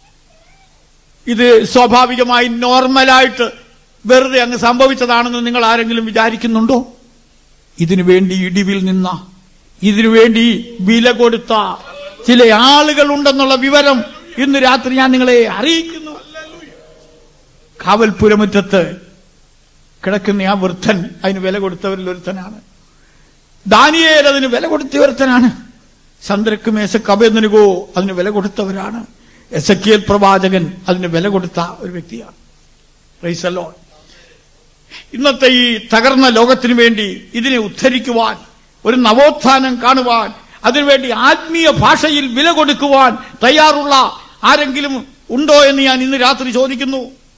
ഇത് സ്വാഭാവികമായി നോർമലായിട്ട് വെറുതെ അങ്ങ് സംഭവിച്ചതാണെന്ന് നിങ്ങൾ ആരെങ്കിലും വിചാരിക്കുന്നുണ്ടോ? ഇതിനു വേണ്ടി ഇടിവിൽ നിന്ന, ഇതിനുവേണ്ടി വില കൊടുത്ത ചില ആളുകൾ ഉണ്ടെന്നുള്ള വിവരം ഇന്ന് രാത്രി ഞാൻ നിങ്ങളെ അറിയിക്കുന്നു. കാവൽപുരമുറ്റത്ത് കിടക്കുന്ന ആ വൃദ്ധൻ അതിന് വില കൊടുത്തവരിൽ ഒരുത്തനാണ്. ദാനിയേൽ അതിന് വില കൊടുത്ത ഒരുത്തനാണ്. ചന്ദ്രക്ക് മേശക്ക് അബേദ്നെഗോ അതിന് വില കൊടുത്തവരാണ്. എസെക്കിയേൽ പ്രവാചകൻ അതിന് വില കൊടുത്ത ഒരു വ്യക്തിയാണ്. Praise the Lord. ഇന്നത്തെ ഈ തകർന്ന ലോകത്തിനു വേണ്ടി ഇതിനെ ഉദ്ധരിക്കുവാൻ, ഒരു നവോത്ഥാനം കാണുവാൻ, അതിനുവേണ്ടി ആത്മീയ ഭാഷയിൽ വില കൊടുക്കുവാൻ തയ്യാറുള്ള ആരെങ്കിലും ഉണ്ടോ എന്ന് ഞാൻ ഇന്ന് രാത്രി ചോദിക്കുന്നു.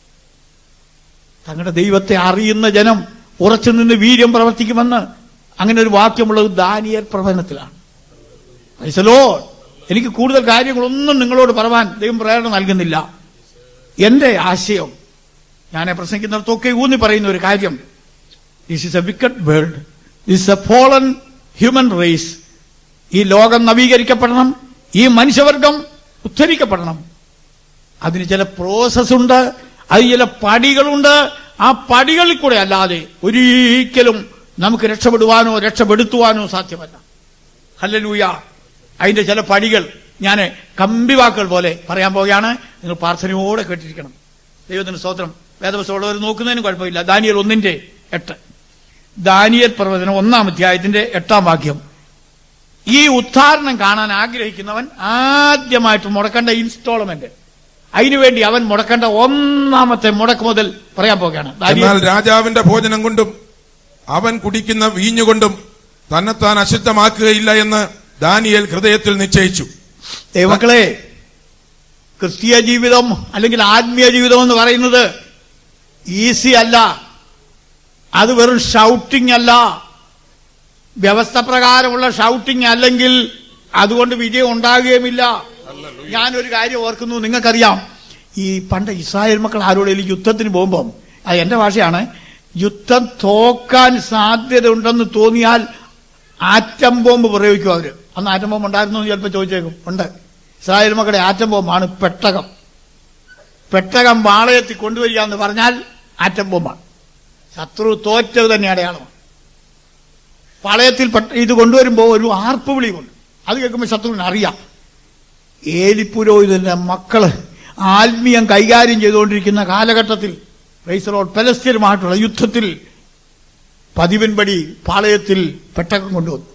തങ്ങളുടെ ദൈവത്തെ അറിയുന്ന ജനം ഉറച്ചു നിന്ന് വീര്യം പ്രവർത്തിക്കുമെന്ന് അങ്ങനെ ഒരു വാക്യമുള്ളത് ദാനിയേൽ പ്രവചനത്തിലാണ്. Praise the Lord. എനിക്ക് കൂടുതൽ കാര്യങ്ങളൊന്നും നിങ്ങളോട് പറയാൻ ദൈവം പ്രേരണ നൽകുന്നില്ല. എന്റെ ആശയം ഞാൻ പ്രസംഗിക്കുന്നിടത്തൊക്കെ ഊന്നി പറയുന്ന ഒരു കാര്യം, this is a wicked world, this is a fallen human race. ഈ ലോകം നവീകരിക്കപ്പെടണം, ഈ മനുഷ്യവർഗം ഉദ്ധരിക്കപ്പെടണം. അതിന് ചില പ്രോസസ് ഉണ്ട്, അതിന് ചില പടികളുണ്ട്. ആ പടികളിൽ കൂടെ അല്ലാതെ ഒരിക്കലും നമുക്ക് രക്ഷപ്പെടുവാനോ രക്ഷപ്പെടുത്തുവാനോ സാധ്യമല്ല. ഹല്ലേലൂയ. അതിന്റെ ചില പടികൾ ഞാൻ കമ്പിവാക്കുകൾ പോലെ പറയാൻ പോവുകയാണ്. നിങ്ങൾ പ്രാർത്ഥനയോടെ കേട്ടിരിക്കണം. ദൈവത്തിന് സ്തോത്രം. വേദപുസ്തകമുള്ളവർ നോക്കുന്നതിന് കുഴപ്പമില്ല. ദാനിയേൽ ഒന്നിന്റെ എട്ട്, ദാനിയേൽ പ്രവചനം ഒന്നാം അധ്യായത്തിന്റെ എട്ടാം വാക്യം. ഈ ഉദ്ധാരണം കാണാൻ ആഗ്രഹിക്കുന്നവൻ ആദ്യമായിട്ട് മുടക്കേണ്ട ഇൻസ്റ്റാൾമെന്റ്, അതിനുവേണ്ടി അവൻ മുടക്കേണ്ട ഒന്നാമത്തെ മുടക്ക് മുതൽ പറയാൻ പോകുകയാണ്. എന്നാൽ രാജാവിന്റെ ഭോജനം കൊണ്ടും അവൻ കുടിക്കുന്ന വീഞ്ഞുകൊണ്ടും തന്നെത്താൻ അശുദ്ധമാക്കുകയില്ല എന്ന് ദാനിയേൽ ഹൃദയത്തിൽ നിശ്ചയിച്ചു. ദൈവമക്കളെ, ക്രിസ്തീയ ജീവിതം അല്ലെങ്കിൽ ആത്മീയ ജീവിതം എന്ന് പറയുന്നത് ഈസി അല്ല. അത് വെറും ഷൗട്ടിംഗ് അല്ല, വ്യവസ്ഥ പ്രകാരമുള്ള ഷൗട്ടിംഗ് അല്ലെങ്കിൽ അതുകൊണ്ട് വിജയം ഉണ്ടാകുകയുമില്ല. ഞാനൊരു കാര്യം ഓർക്കുന്നു, നിങ്ങൾക്കറിയാം, ഈ പണ്ട് ഇസ്രായേൽ മക്കൾ ആരോടെങ്കിലും യുദ്ധത്തിന് പോകുമ്പം, അത് എന്റെ ഭാഷയാണ്, യുദ്ധം തോക്കാൻ സാധ്യത ഉണ്ടെന്ന് തോന്നിയാൽ ആറ്റം ബോംബ് പ്രയോഗിക്കും അവര്. അന്ന് ആറ്റം ബോംബ് ഉണ്ടായിരുന്നു എന്ന് ചിലപ്പോൾ ചോദിച്ചേക്കും. ഉണ്ട്. ഇസ്രായേൽ മക്കളുടെ ആറ്റം ബോംബാണ് പെട്ടകം. പെട്ടകം പാളയത്തിൽ കൊണ്ടുവരിക എന്ന് പറഞ്ഞാൽ ആറ്റം ബോംബാണ്. ശത്രു തോറ്റത് തന്നെ അടയാളമാണ്. പാളയത്തിൽ ഇത് കൊണ്ടുവരുമ്പോൾ ഒരു ആർപ്പ് വിളിയുണ്ട്. അത് കേൾക്കുമ്പോൾ ശത്രുവിന് അറിയാം, ഏലിപ്പുരോഹിതന്റെ മക്കള് ആത്മീയം കൈകാര്യം ചെയ്തുകൊണ്ടിരിക്കുന്ന കാലഘട്ടത്തിൽ പ്രൈസ് ദി ലോർഡ് ഫെലിസ്ത്യരുമായിട്ടുള്ള യുദ്ധത്തിൽ പതിവിൻപടി പാളയത്തിൽ പെട്ടകം കൊണ്ടുവന്നു.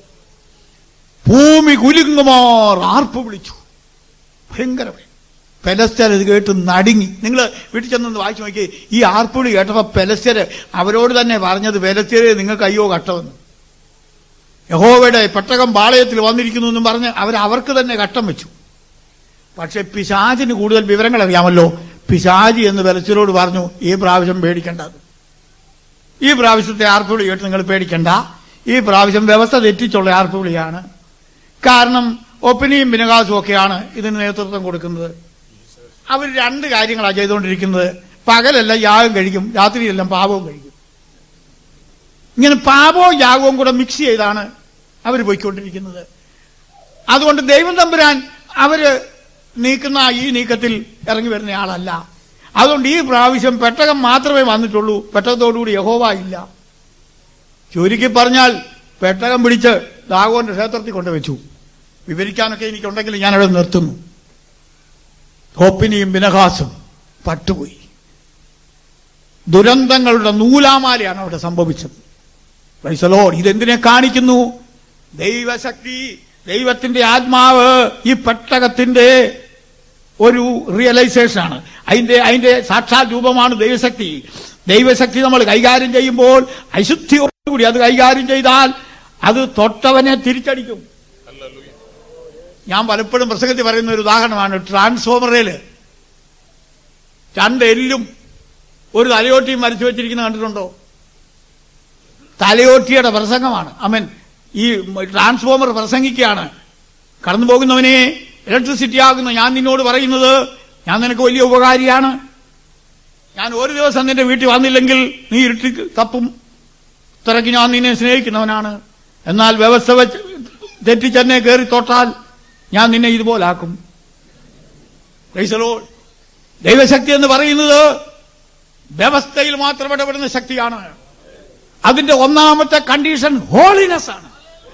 ഭൂമി കുലുങ്ങുമാർ ആർപ്പ് വിളിച്ചു. ഭയങ്കരമായി പെലസ്ത്യർ ഇത് കേട്ട് നടുങ്ങി. നിങ്ങൾ വീട്ടിൽ ചെന്നൊന്ന് വായിച്ചു നോക്കി. ഈ ആർപ്പുവിളി കേട്ടപ്പോൾ പെലസ്ത്യര് അവരോട് തന്നെ പറഞ്ഞത്, പെലസ്ത്യരെ നിങ്ങൾക്ക് അയ്യോ കട്ടമെന്ന്. യഹോവയുടെ പെട്ടകം പാളയത്തിൽ വന്നിരിക്കുന്നു എന്നും പറഞ്ഞ് അവർ അവർക്ക് തന്നെ കട്ടം വെച്ചു. പക്ഷെ പിശാചിന് കൂടുതൽ വിവരങ്ങൾ അറിയാമല്ലോ. പിശാചി എന്ന് പെലസ്ത്യരോട് പറഞ്ഞു, ഈ പ്രാവശ്യം പേടിക്കണ്ട, ഈ പ്രാവശ്യത്തെ ആർപ്പുവിളി കേട്ട് നിങ്ങൾ പേടിക്കണ്ട, ഈ പ്രാവശ്യം വ്യവസ്ഥ തെറ്റിച്ചുള്ള ആർപ്പുവിളിയാണ്. കാരണം ഒപ്പിനിയും പിനകാസും ഒക്കെയാണ് ഇതിന് നേതൃത്വം കൊടുക്കുന്നത്. അവർ രണ്ട് കാര്യങ്ങളാണ് ചെയ്തുകൊണ്ടിരിക്കുന്നത്. പകലെല്ലാം യാഗം കഴിക്കും, രാത്രിയെല്ലാം പാപവും കഴിക്കും. ഇങ്ങനെ പാപവും യാഗവും കൂടെ മിക്സ് ചെയ്താണ് അവർ പോയിക്കൊണ്ടിരിക്കുന്നത്. അതുകൊണ്ട് ദൈവം തമ്പുരാൻ അവര് നീക്കുന്ന ഈ നീക്കത്തിൽ ഇറങ്ങി വരുന്ന ആളല്ല. അതുകൊണ്ട് ഈ പ്രാവശ്യം പെട്ടകം മാത്രമേ വന്നിട്ടുള്ളൂ. പെട്ടകത്തോടുകൂടി യഹോവ ഇല്ല. ചുരുക്കി പറഞ്ഞാൽ പെട്ടകം പിടിച്ച് ദാഗോന്റെ ക്ഷേത്രത്തിൽ കൊണ്ടുവച്ചു. വിവരിക്കാനൊക്കെ എനിക്കുണ്ടെങ്കിൽ ഞാനവിടെ നിർത്തുന്നു. ഹോപ്പിനിയും ബിനഹാസും പട്ടുപോയി. ദുരന്തങ്ങളുടെ നൂലാമാലയാണ് അവിടെ സംഭവിച്ചത്. Price the Lord. ഇതെന്തിനെ കാണിക്കുന്നു? ദൈവശക്തി, ദൈവത്തിന്റെ ആത്മാവ് ഈ പെട്ടകത്തിന്റെ ഒരു റിയലൈസേഷൻ ആണ്. അതിന്റെ അതിന്റെ സാക്ഷാൽ രൂപമാണ് ദൈവശക്തി. ദൈവശക്തി നമ്മൾ കൈകാര്യം ചെയ്യുമ്പോൾ അശുദ്ധിയോടുകൂടി അത് കൈകാര്യം ചെയ്താൽ അത് തൊട്ടവനെ തിരിച്ചടിക്കും. ഞാൻ പലപ്പോഴും പ്രസംഗത്തിൽ പറയുന്ന ഒരു ഉദാഹരണമാണ്. ട്രാൻസ്ഫോമറിൽ രണ്ട് എല്ലും ഒരു തലയോട്ടിയും വരച്ചു വെച്ചിരിക്കുന്നത് കണ്ടിട്ടുണ്ടോ? തലയോട്ടിയുടെ പ്രസംഗമാണ്. അമൻ. ഈ ട്രാൻസ്ഫോമർ പ്രസംഗിക്കുകയാണ്. കടന്നു പോകുന്നവനെ ഇലക്ട്രിസിറ്റി ആകുന്നു ഞാൻ നിന്നോട് പറയുന്നത്, ഞാൻ നിനക്ക് വലിയ ഉപകാരിയാണ്. ഞാൻ ഒരു ദിവസം നിന്റെ വീട്ടിൽ വന്നില്ലെങ്കിൽ നീ ഇരുട്ടി തപ്പും. ഇത്രയ്ക്ക് ഞാൻ നിന്നെ സ്നേഹിക്കുന്നവനാണ്. എന്നാൽ വ്യവസ്ഥ വെച്ച് തെറ്റിച്ചെന്നെ കയറി തൊട്ടാൽ ഞാൻ നിന്നെ ഇതുപോലാക്കും. Price the Lord. ദൈവശക്തി എന്ന് പറയുന്നത് വ്യവസ്ഥയിൽ മാത്രം ഇടപെടുന്ന ശക്തിയാണ്. അതിന്റെ ഒന്നാമത്തെ കണ്ടീഷൻ ഹോളിനെസ് ആണ്.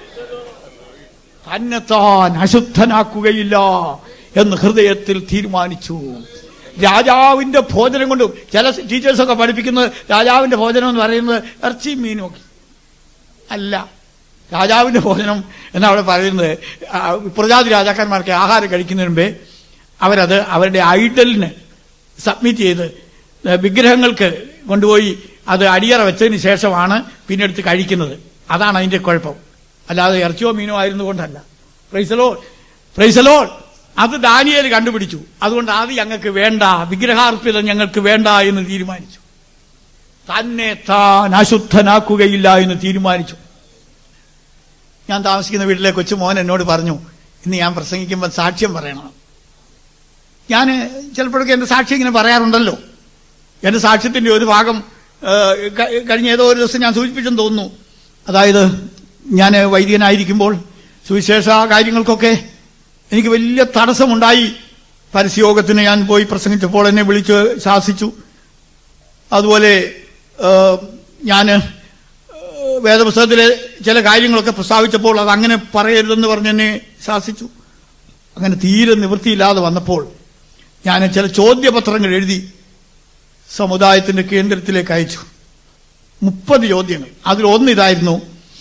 തന്നെത്താൻ അശുദ്ധനാക്കുകയില്ല എന്ന് ഹൃദയത്തിൽ തീരുമാനിച്ചു. രാജാവിന്റെ ഭോജനം കൊണ്ടും ചില ടീച്ചേഴ്സൊക്കെ പഠിപ്പിക്കുന്നത് രാജാവിന്റെ ഭോജനം എന്ന് പറയുന്നത് ഇറച്ചിയും മീനും ഒക്കെ അല്ല. രാജാവിന്റെ ഭോജനം എന്നവിടെ പറയുന്നത് പ്രജാതി രാജാക്കന്മാർക്ക് ആഹാരം കഴിക്കുന്നതിന് മുമ്പേ അവരത് അവരുടെ ഐഡലിന് സബ്മിറ്റ് ചെയ്ത് വിഗ്രഹങ്ങൾക്ക് കൊണ്ടുപോയി അത് അടിയറ വെച്ചതിന് ശേഷമാണ് പിന്നെ എടുത്ത് കഴിക്കുന്നത്. അതാണ് അതിന്റെ കുഴപ്പം. അല്ലാതെ ഇറച്ചിയോ മീനോ ആയിരുന്നുകൊണ്ടല്ല. Praise the Lord. Praise the Lord. അത് ദാനിയേൽ കണ്ടുപിടിച്ചു. അതുകൊണ്ട് അത് ഞങ്ങൾക്ക് വേണ്ട, വിഗ്രഹാർപ്പിതം ഞങ്ങൾക്ക് വേണ്ട എന്ന് തീരുമാനിച്ചു. തന്നെ താൻ അശുദ്ധനാക്കുകയില്ല എന്ന് തീരുമാനിച്ചു. ഞാൻ താമസിക്കുന്ന വീട്ടിലെ കൊച്ചുമോൻ എന്നോട് പറഞ്ഞു, ഇന്ന് ഞാൻ പ്രസംഗിക്കുമ്പോൾ സാക്ഷ്യം പറയണം. ഞാൻ ചിലപ്പോഴൊക്കെ എന്റെ സാക്ഷ്യം ഇങ്ങനെ പറയാറുണ്ടല്ലോ. എന്റെ സാക്ഷ്യത്തിന്റെ ഒരു ഭാഗം കഴിഞ്ഞ ഏതോ ഒരു ദിവസം ഞാൻ സൂചിപ്പിച്ചെന്ന് തോന്നുന്നു. അതായത് ഞാൻ വൈദികനായിരിക്കുമ്പോൾ സുവിശേഷ കാര്യങ്ങൾക്കൊക്കെ എനിക്ക് വലിയ തടസ്സമുണ്ടായി. പരസ്യയോഗത്തിന് ഞാൻ പോയി പ്രസംഗിച്ചപ്പോൾ എന്നെ വിളിച്ച് ശാസിച്ചു. അതുപോലെ ഞാൻ വേദപുസ്തകത്തിലെ ചില കാര്യങ്ങളൊക്കെ പ്രസ്താവിച്ചപ്പോൾ അത് അങ്ങനെ പറയരുതെന്ന് പറഞ്ഞ് എന്നെ ശാസിച്ചു. അങ്ങനെ തീരെ നിവൃത്തിയില്ലാതെ വന്നപ്പോൾ ഞാൻ ചില ചോദ്യപത്രങ്ങൾ എഴുതി സമുദായത്തിന്റെ കേന്ദ്രത്തിലേക്ക് അയച്ചു. മുപ്പത് ചോദ്യങ്ങൾ. അതിലൊന്ന് ഇതായിരുന്നു,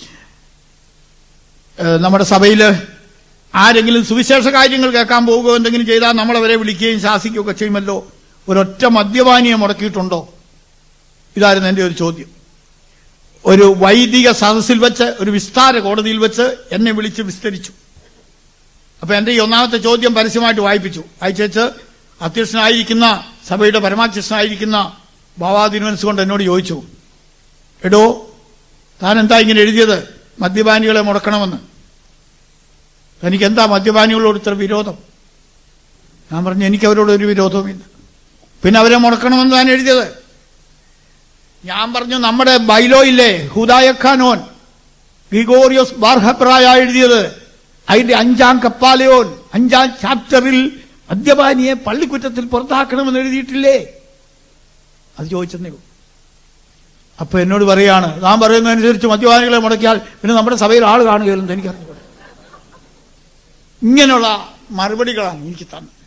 നമ്മുടെ സഭയിൽ ആരെങ്കിലും സുവിശേഷ കാര്യങ്ങൾ കേൾക്കാൻ പോവുകയോ എന്തെങ്കിലും ചെയ്താൽ നമ്മളവരെ വിളിക്കുകയും ശാസിക്കുകയൊക്കെ ചെയ്യുമല്ലോ. ഒരൊറ്റ മദ്യപാനിയെ മുടക്കിയിട്ടുണ്ടോ? ഇതായിരുന്നു എൻ്റെ ഒരു ചോദ്യം. ഒരു വൈദിക സദസ്സിൽ വെച്ച്, ഒരു വിസ്താര കോടതിയിൽ വെച്ച് എന്നെ വിളിച്ച് വിസ്തരിച്ചു. അപ്പൊ എന്റെ ഈ ഒന്നാമത്തെ ചോദ്യം പരസ്യമായിട്ട് വായിപ്പിച്ചു. അയച്ചു അധ്യക്ഷനായിരിക്കുന്ന സഭയുടെ പരമാധ്യക്ഷനായിരിക്കുന്ന ബാവാ തിരുമനസ് കൊണ്ട് എന്നോട് ചോദിച്ചു, എടോ താൻ എന്താ ഇങ്ങനെ എഴുതിയത് മദ്യപാനികളെ മുടക്കണമെന്ന്? തനിക്കെന്താ മദ്യപാനികളോട് ഇത്ര വിരോധം? ഞാൻ പറഞ്ഞു, എനിക്ക് അവരോട് ഒരു വിരോധവുമില്ല. പിന്നെ അവരെ മുടക്കണമെന്ന് താൻ എഴുതിയത്? ഞാൻ പറഞ്ഞു, നമ്മുടെ ബൈലോ ഇല്ലേ, ഹുദായഖാനോൻ ഗ്രിഗോറിയോസ് ബാർഹപ്രായ എഴുതിയത്, അതിന്റെ അഞ്ചാം കപ്പാലയോൻ അഞ്ചാം ചാപ്റ്ററിൽ മദ്യപാനിയെ പള്ളിക്കുറ്റത്തിൽ പുറത്താക്കണമെന്ന് എഴുതിയിട്ടില്ലേ? അത് ചോദിച്ചെന്നേ. അപ്പൊ എന്നോട് പറയാണ്, താൻ പറയുന്നതനുസരിച്ച് മദ്യപാനികളെ മുടക്കിയാൽ പിന്നെ നമ്മുടെ സഭയിൽ ആൾ കാണുകയില്ലെന്ന് എനിക്കറിഞ്ഞു. ഇങ്ങനെയുള്ള മറുപടികളാണ് എനിക്ക് തന്നത്.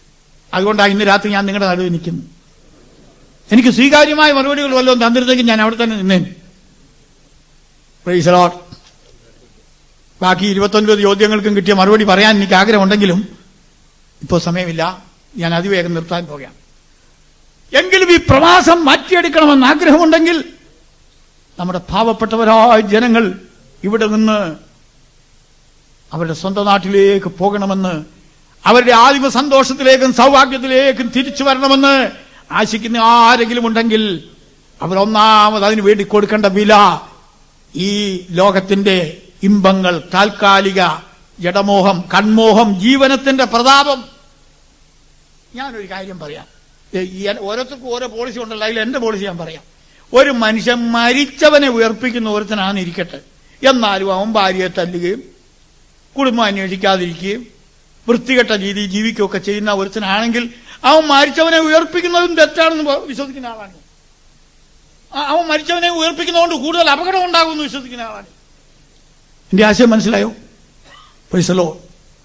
അതുകൊണ്ടാണ് ഇന്ന് രാത്രി ഞാൻ നിങ്ങളുടെ നടുവിൽ നിൽക്കുന്നു. എനിക്ക് സ്വീകാര്യമായ മറുപടികൾ വല്ലതും തന്നിരുന്നെങ്കിൽ ഞാൻ അവിടെ തന്നെ നിന്നേനെ. Price the Lord. ബാക്കി ഇരുപത്തൊൻപത് ചോദ്യങ്ങൾക്കും കിട്ടിയ മറുപടി പറയാൻ എനിക്ക് ആഗ്രഹമുണ്ടെങ്കിലും ഇപ്പോൾ സമയമില്ല. ഞാൻ അതിവേഗം നിർത്താൻ പോകാം. എങ്കിലും ഈ പ്രവാസം മാറ്റിയെടുക്കണമെന്ന് ആഗ്രഹമുണ്ടെങ്കിൽ നമ്മുടെ പാവപ്പെട്ടവരായ ജനങ്ങൾ ഇവിടെ നിന്ന് അവരുടെ സ്വന്തം നാട്ടിലേക്ക് പോകണമെന്ന്, അവരുടെ ആദിമ സന്തോഷത്തിലേക്കും സൗഭാഗ്യത്തിലേക്കും തിരിച്ചു വരണമെന്ന് ആശിക്കുന്ന ആരെങ്കിലും ഉണ്ടെങ്കിൽ അവരൊന്നാമത് അതിനു വേണ്ടി കൊടുക്കേണ്ട വില ഈ ലോകത്തിന്റെ ഇമ്പങ്ങൾ, താൽക്കാലിക ജഡമോഹം, കൺമോഹം, ജീവനത്തിന്റെ പ്രതാപം. ഞാനൊരു കാര്യം പറയാം. ഓരോരുത്തർക്കും ഓരോ പോളിസി ഉണ്ടല്ലോ, അതിൽ എന്റെ പോളിസി ഞാൻ പറയാം. ഒരു മനുഷ്യൻ മരിച്ചവനെ ഉയർപ്പിക്കുന്ന ഒരുത്തനാണ് ഇരിക്കട്ടെ, എന്നാലും അവൻ ഭാര്യയെ തല്ലുകയും കുടുംബം അന്വേഷിക്കാതിരിക്കുകയും വൃത്തികെട്ട രീതിയിൽ ജീവിക്കുകയൊക്കെ ചെയ്യുന്ന ഒരുത്തനാണെങ്കിൽ അവൻ മരിച്ചവനെ ഉയർപ്പിക്കുന്നതും തെറ്റാണെന്ന് വിശ്വസിക്കുന്ന ആളാണ്. അവൻ മരിച്ചവനെ ഉയർപ്പിക്കുന്നതുകൊണ്ട് കൂടുതൽ അപകടം ഉണ്ടാകുമെന്ന് വിശ്വസിക്കുന്ന ആളാണ്. എന്റെ ആശയം മനസ്സിലായോ? Praise the Lord.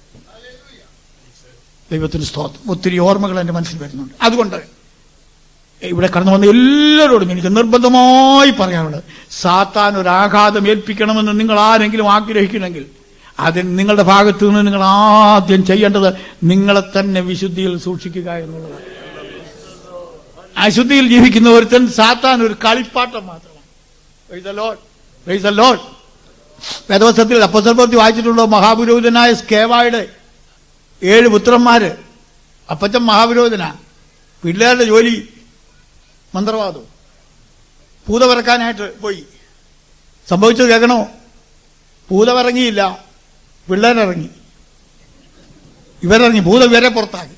ദൈവത്തിന് സ്തോത്രം. ഒത്തിരി ഓർമ്മകൾ എന്റെ മനസ്സിൽ വരുന്നുണ്ട്. അതുകൊണ്ട് ഇവിടെ കടന്നു വന്ന എല്ലാവരോടും എനിക്ക് നിർബന്ധമായി പറയാനുള്ളത്, സാത്താൻ ഒരു ആഘാതം ഏൽപ്പിക്കണമെന്ന് നിങ്ങൾ ആരെങ്കിലും ആഗ്രഹിക്കണമെങ്കിൽ അതിന് നിങ്ങളുടെ ഭാഗത്തു നിന്ന് നിങ്ങൾ ആദ്യം ചെയ്യേണ്ടത് നിങ്ങളെ തന്നെ വിശുദ്ധിയിൽ സൂക്ഷിക്കുക എന്നുള്ളതാണ്. അശുദ്ധിയിൽ ജീവിക്കുന്ന ഒരുത്തൻ സാത്താൻ ഒരു കളിപ്പാട്ടം മാത്രമാണ്. Praise the Lord. Praise the Lord. വേദപുസ്തകത്തിൽ അപ്പോസ്തല പ്രവൃത്തി വായിച്ചിട്ടുണ്ടോ? മഹാപുരോഹിതനായ സ്കേവായുടെ ഏഴ് പുത്രന്മാര്, അപ്പച്ചൻ മഹാപുരോഹിതനാ, പിള്ളേരുടെ ജോലി മന്ത്രവാദവും, പൂത പറക്കാനായിട്ട് പോയി. സംഭവിച്ചത് കേൾക്കണോ? പൂത പറങ്ങിയില്ല, പിള്ളേരിറങ്ങി. ഇവരിറങ്ങി, ഭൂതം ഇവരെ പുറത്താക്കി.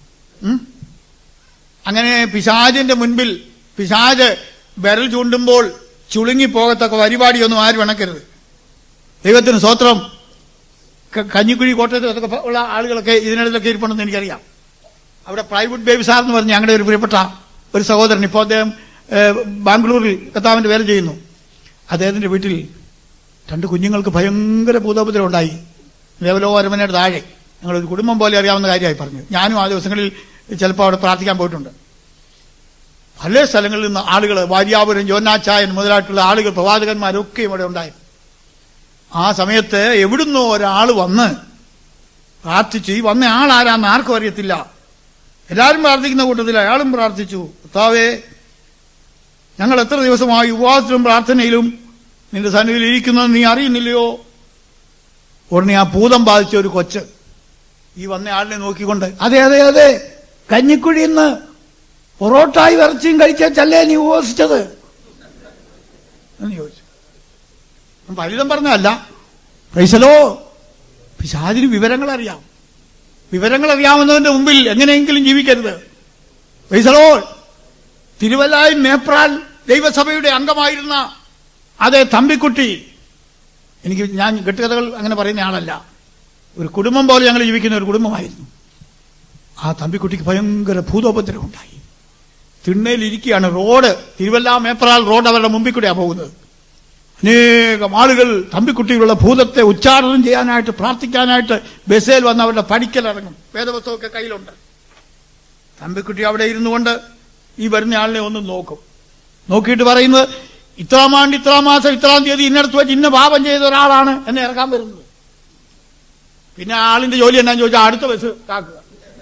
അങ്ങനെ പിശാചിന്റെ മുൻപിൽ പിശാച് വിരൽ ചൂണ്ടുമ്പോൾ ചുളുങ്ങിപ്പോകത്തക്ക പരിപാടിയൊന്നും ആരും ഇണക്കരുത്. ദൈവത്തിന് സ്തോത്രം. കഞ്ഞിക്കുഴി കോട്ടയത്തൊക്കെ ഉള്ള ആളുകളൊക്കെ ഇതിനിടയിലൊക്കെ ഇരിപ്പുണ്ടെന്ന് എനിക്കറിയാം. അവിടെ പ്രൈവറ്റ് ബേബി സാർ എന്ന് പറഞ്ഞ് ഞങ്ങളുടെ ഒരു പ്രിയപ്പെട്ട ഒരു സഹോദരൻ, ഇപ്പോൾ അദ്ദേഹം ബാംഗ്ലൂരിൽ കർത്താവിന്റെ വേല ചെയ്യുന്നു. അദ്ദേഹത്തിന്റെ വീട്ടിൽ രണ്ട് കുഞ്ഞുങ്ങൾക്ക് ഭയങ്കര ഭൂതോപദ്രവം ഉണ്ടായി. ദേവലോക അരമനയുടെ താഴെ. ഞങ്ങളൊരു കുടുംബം പോലെ അറിയാവുന്ന കാര്യമായി പറഞ്ഞു. ഞാനും ആ ദിവസങ്ങളിൽ ചിലപ്പോൾ അവിടെ പ്രാർത്ഥിക്കാൻ പോയിട്ടുണ്ട്. പല സ്ഥലങ്ങളിൽ നിന്ന് ആളുകൾ, വാര്യാപുരം, ജോന്നാച്ചായൻ മുതലായിട്ടുള്ള ആളുകൾ, പ്രവാചകന്മാരൊക്കെയും ഇവിടെ ഉണ്ടായി. ആ സമയത്ത് എവിടുന്നോ ഒരാൾ വന്ന് പ്രാർത്ഥിച്ചു. ഈ വന്ന ആളാരാന്ന് ആർക്കും അറിയത്തില്ല. എല്ലാവരും പ്രാർത്ഥിക്കുന്ന കൂട്ടത്തിൽ അയാളും പ്രാർത്ഥിച്ചു, കർത്താവേ, ഞങ്ങൾ എത്ര ദിവസമായി ഉപവാസത്തിലും പ്രാർത്ഥനയിലും നിന്റെ സന്നിധിയിൽ ഇരിക്കുന്നത് നീ അറിയുന്നില്ലയോ? ഉടനെ ആ ഭൂതം ബാധിച്ച ഒരു കൊച്ച് ഈ വന്ന ആളിനെ നോക്കിക്കൊണ്ട്, അതെ അതെ അതെ, കഞ്ഞിക്കുഴിയിൽ നിന്ന് പൊറോട്ടായി ഇറച്ചിയും കഴിച്ചല്ലേ നീ ഉപവസിച്ചത് എന്ന് ചോദിച്ചു. ഫലിതം പറഞ്ഞല്ല. പ്രൈസലോ. പിശാചിന് വിവരങ്ങൾ അറിയാം. വിവരങ്ങൾ അറിയാവുന്നതിന്റെ മുമ്പിൽ എങ്ങനെയെങ്കിലും ജീവിക്കരുത്. പ്രൈസലോ. തിരുവല്ലായി മേപ്രാൽ ദൈവസഭയുടെ അംഗമായിരുന്ന അതേ തമ്പിക്കുട്ടി, എനിക്ക് ഞാൻ കെട്ടുകഥകൾ അങ്ങനെ പറയുന്ന ആളല്ല, ഒരു കുടുംബം പോലെ ഞങ്ങൾ ജീവിക്കുന്ന ഒരു കുടുംബമായിരുന്നു. ആ തമ്പിക്കുട്ടിക്ക് ഭയങ്കര ഭൂതോപദ്രവം ഉണ്ടായി. തിണ്ണയിലിരിക്കുകയാണ്. റോഡ്, തിരുവല്ല മേപ്രാൽ റോഡ് അവരുടെ മുമ്പിൽ കൂടെയാണ് പോകുന്നത്. അനേകം ആളുകൾ തമ്പിക്കുട്ടിയിലുള്ള ഭൂതത്തെ ഉച്ചാരണം ചെയ്യാനായിട്ട്, പ്രാർത്ഥിക്കാനായിട്ട് ബസ്സിൽ വന്ന് അവരുടെ പഠിക്കലിറങ്ങും. വേദപുസ്തകമൊക്കെ കയ്യിലുണ്ട്. തമ്പിക്കുട്ടി അവിടെ ഇരുന്നു കൊണ്ട് ഈ വരുന്ന ആളിനെ ഒന്ന് നോക്കും. നോക്കിയിട്ട് പറയുന്നത്, ഇത്രാം ആണ്ട് ഇത്രാം മാസം ഇത്രാം തീയതി ഇന്നടത്ത് വെച്ച് ഇന്ന പാപം ചെയ്ത ഒരാളാണ് എന്നെ ഇറക്കാൻ വരുന്നത്. പിന്നെ ആളിന്റെ ജോലി എന്നാന്ന് ചോദിച്ചാൽ അടുത്ത ബസ് കാക്കുക.